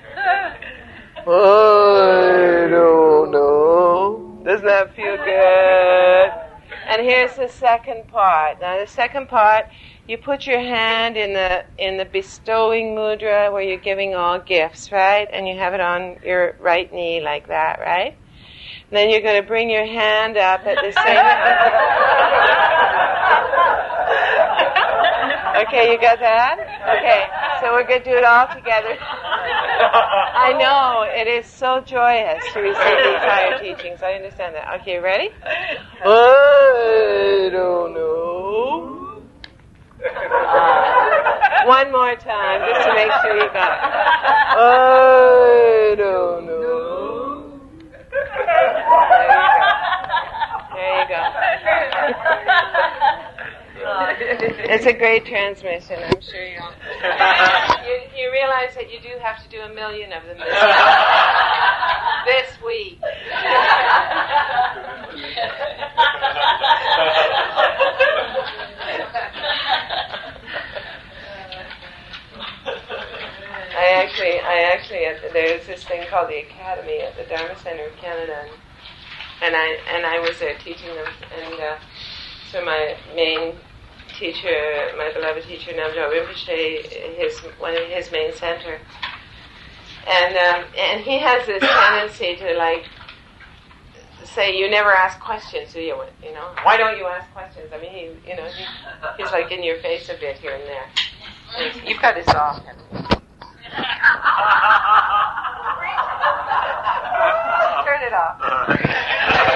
I don't know. Doesn't that feel good? And here's the second part. Now the second part, you put your hand in the in the bestowing mudra where you're giving all gifts, right? And you have it on your right knee like that, right? And then you're going to bring your hand up at the same Okay, you got that? Okay, so we're going to do it all together. I know, it is so joyous to receive these higher teachings. I understand that. Okay, ready? I don't know. Uh, one more time, just to make sure you got it. I don't know. There you go. There you go. It's a great transmission, I'm sure you'll... you, you realize that you do have to do a million of them this week. This week. I actually, I actually, there's this thing called the Academy at the Dharma Center of Canada, and, and I and I was there teaching them, and uh, so my main teacher, my beloved teacher Namgyal Rinpoche, his one of his main center, and um, and he has this tendency to like say, you never ask questions, do you? You know, why don't you ask questions? I mean, he, you know, he, he's like in your face a bit here and there. And you've got this off, haven't you? Turn it off.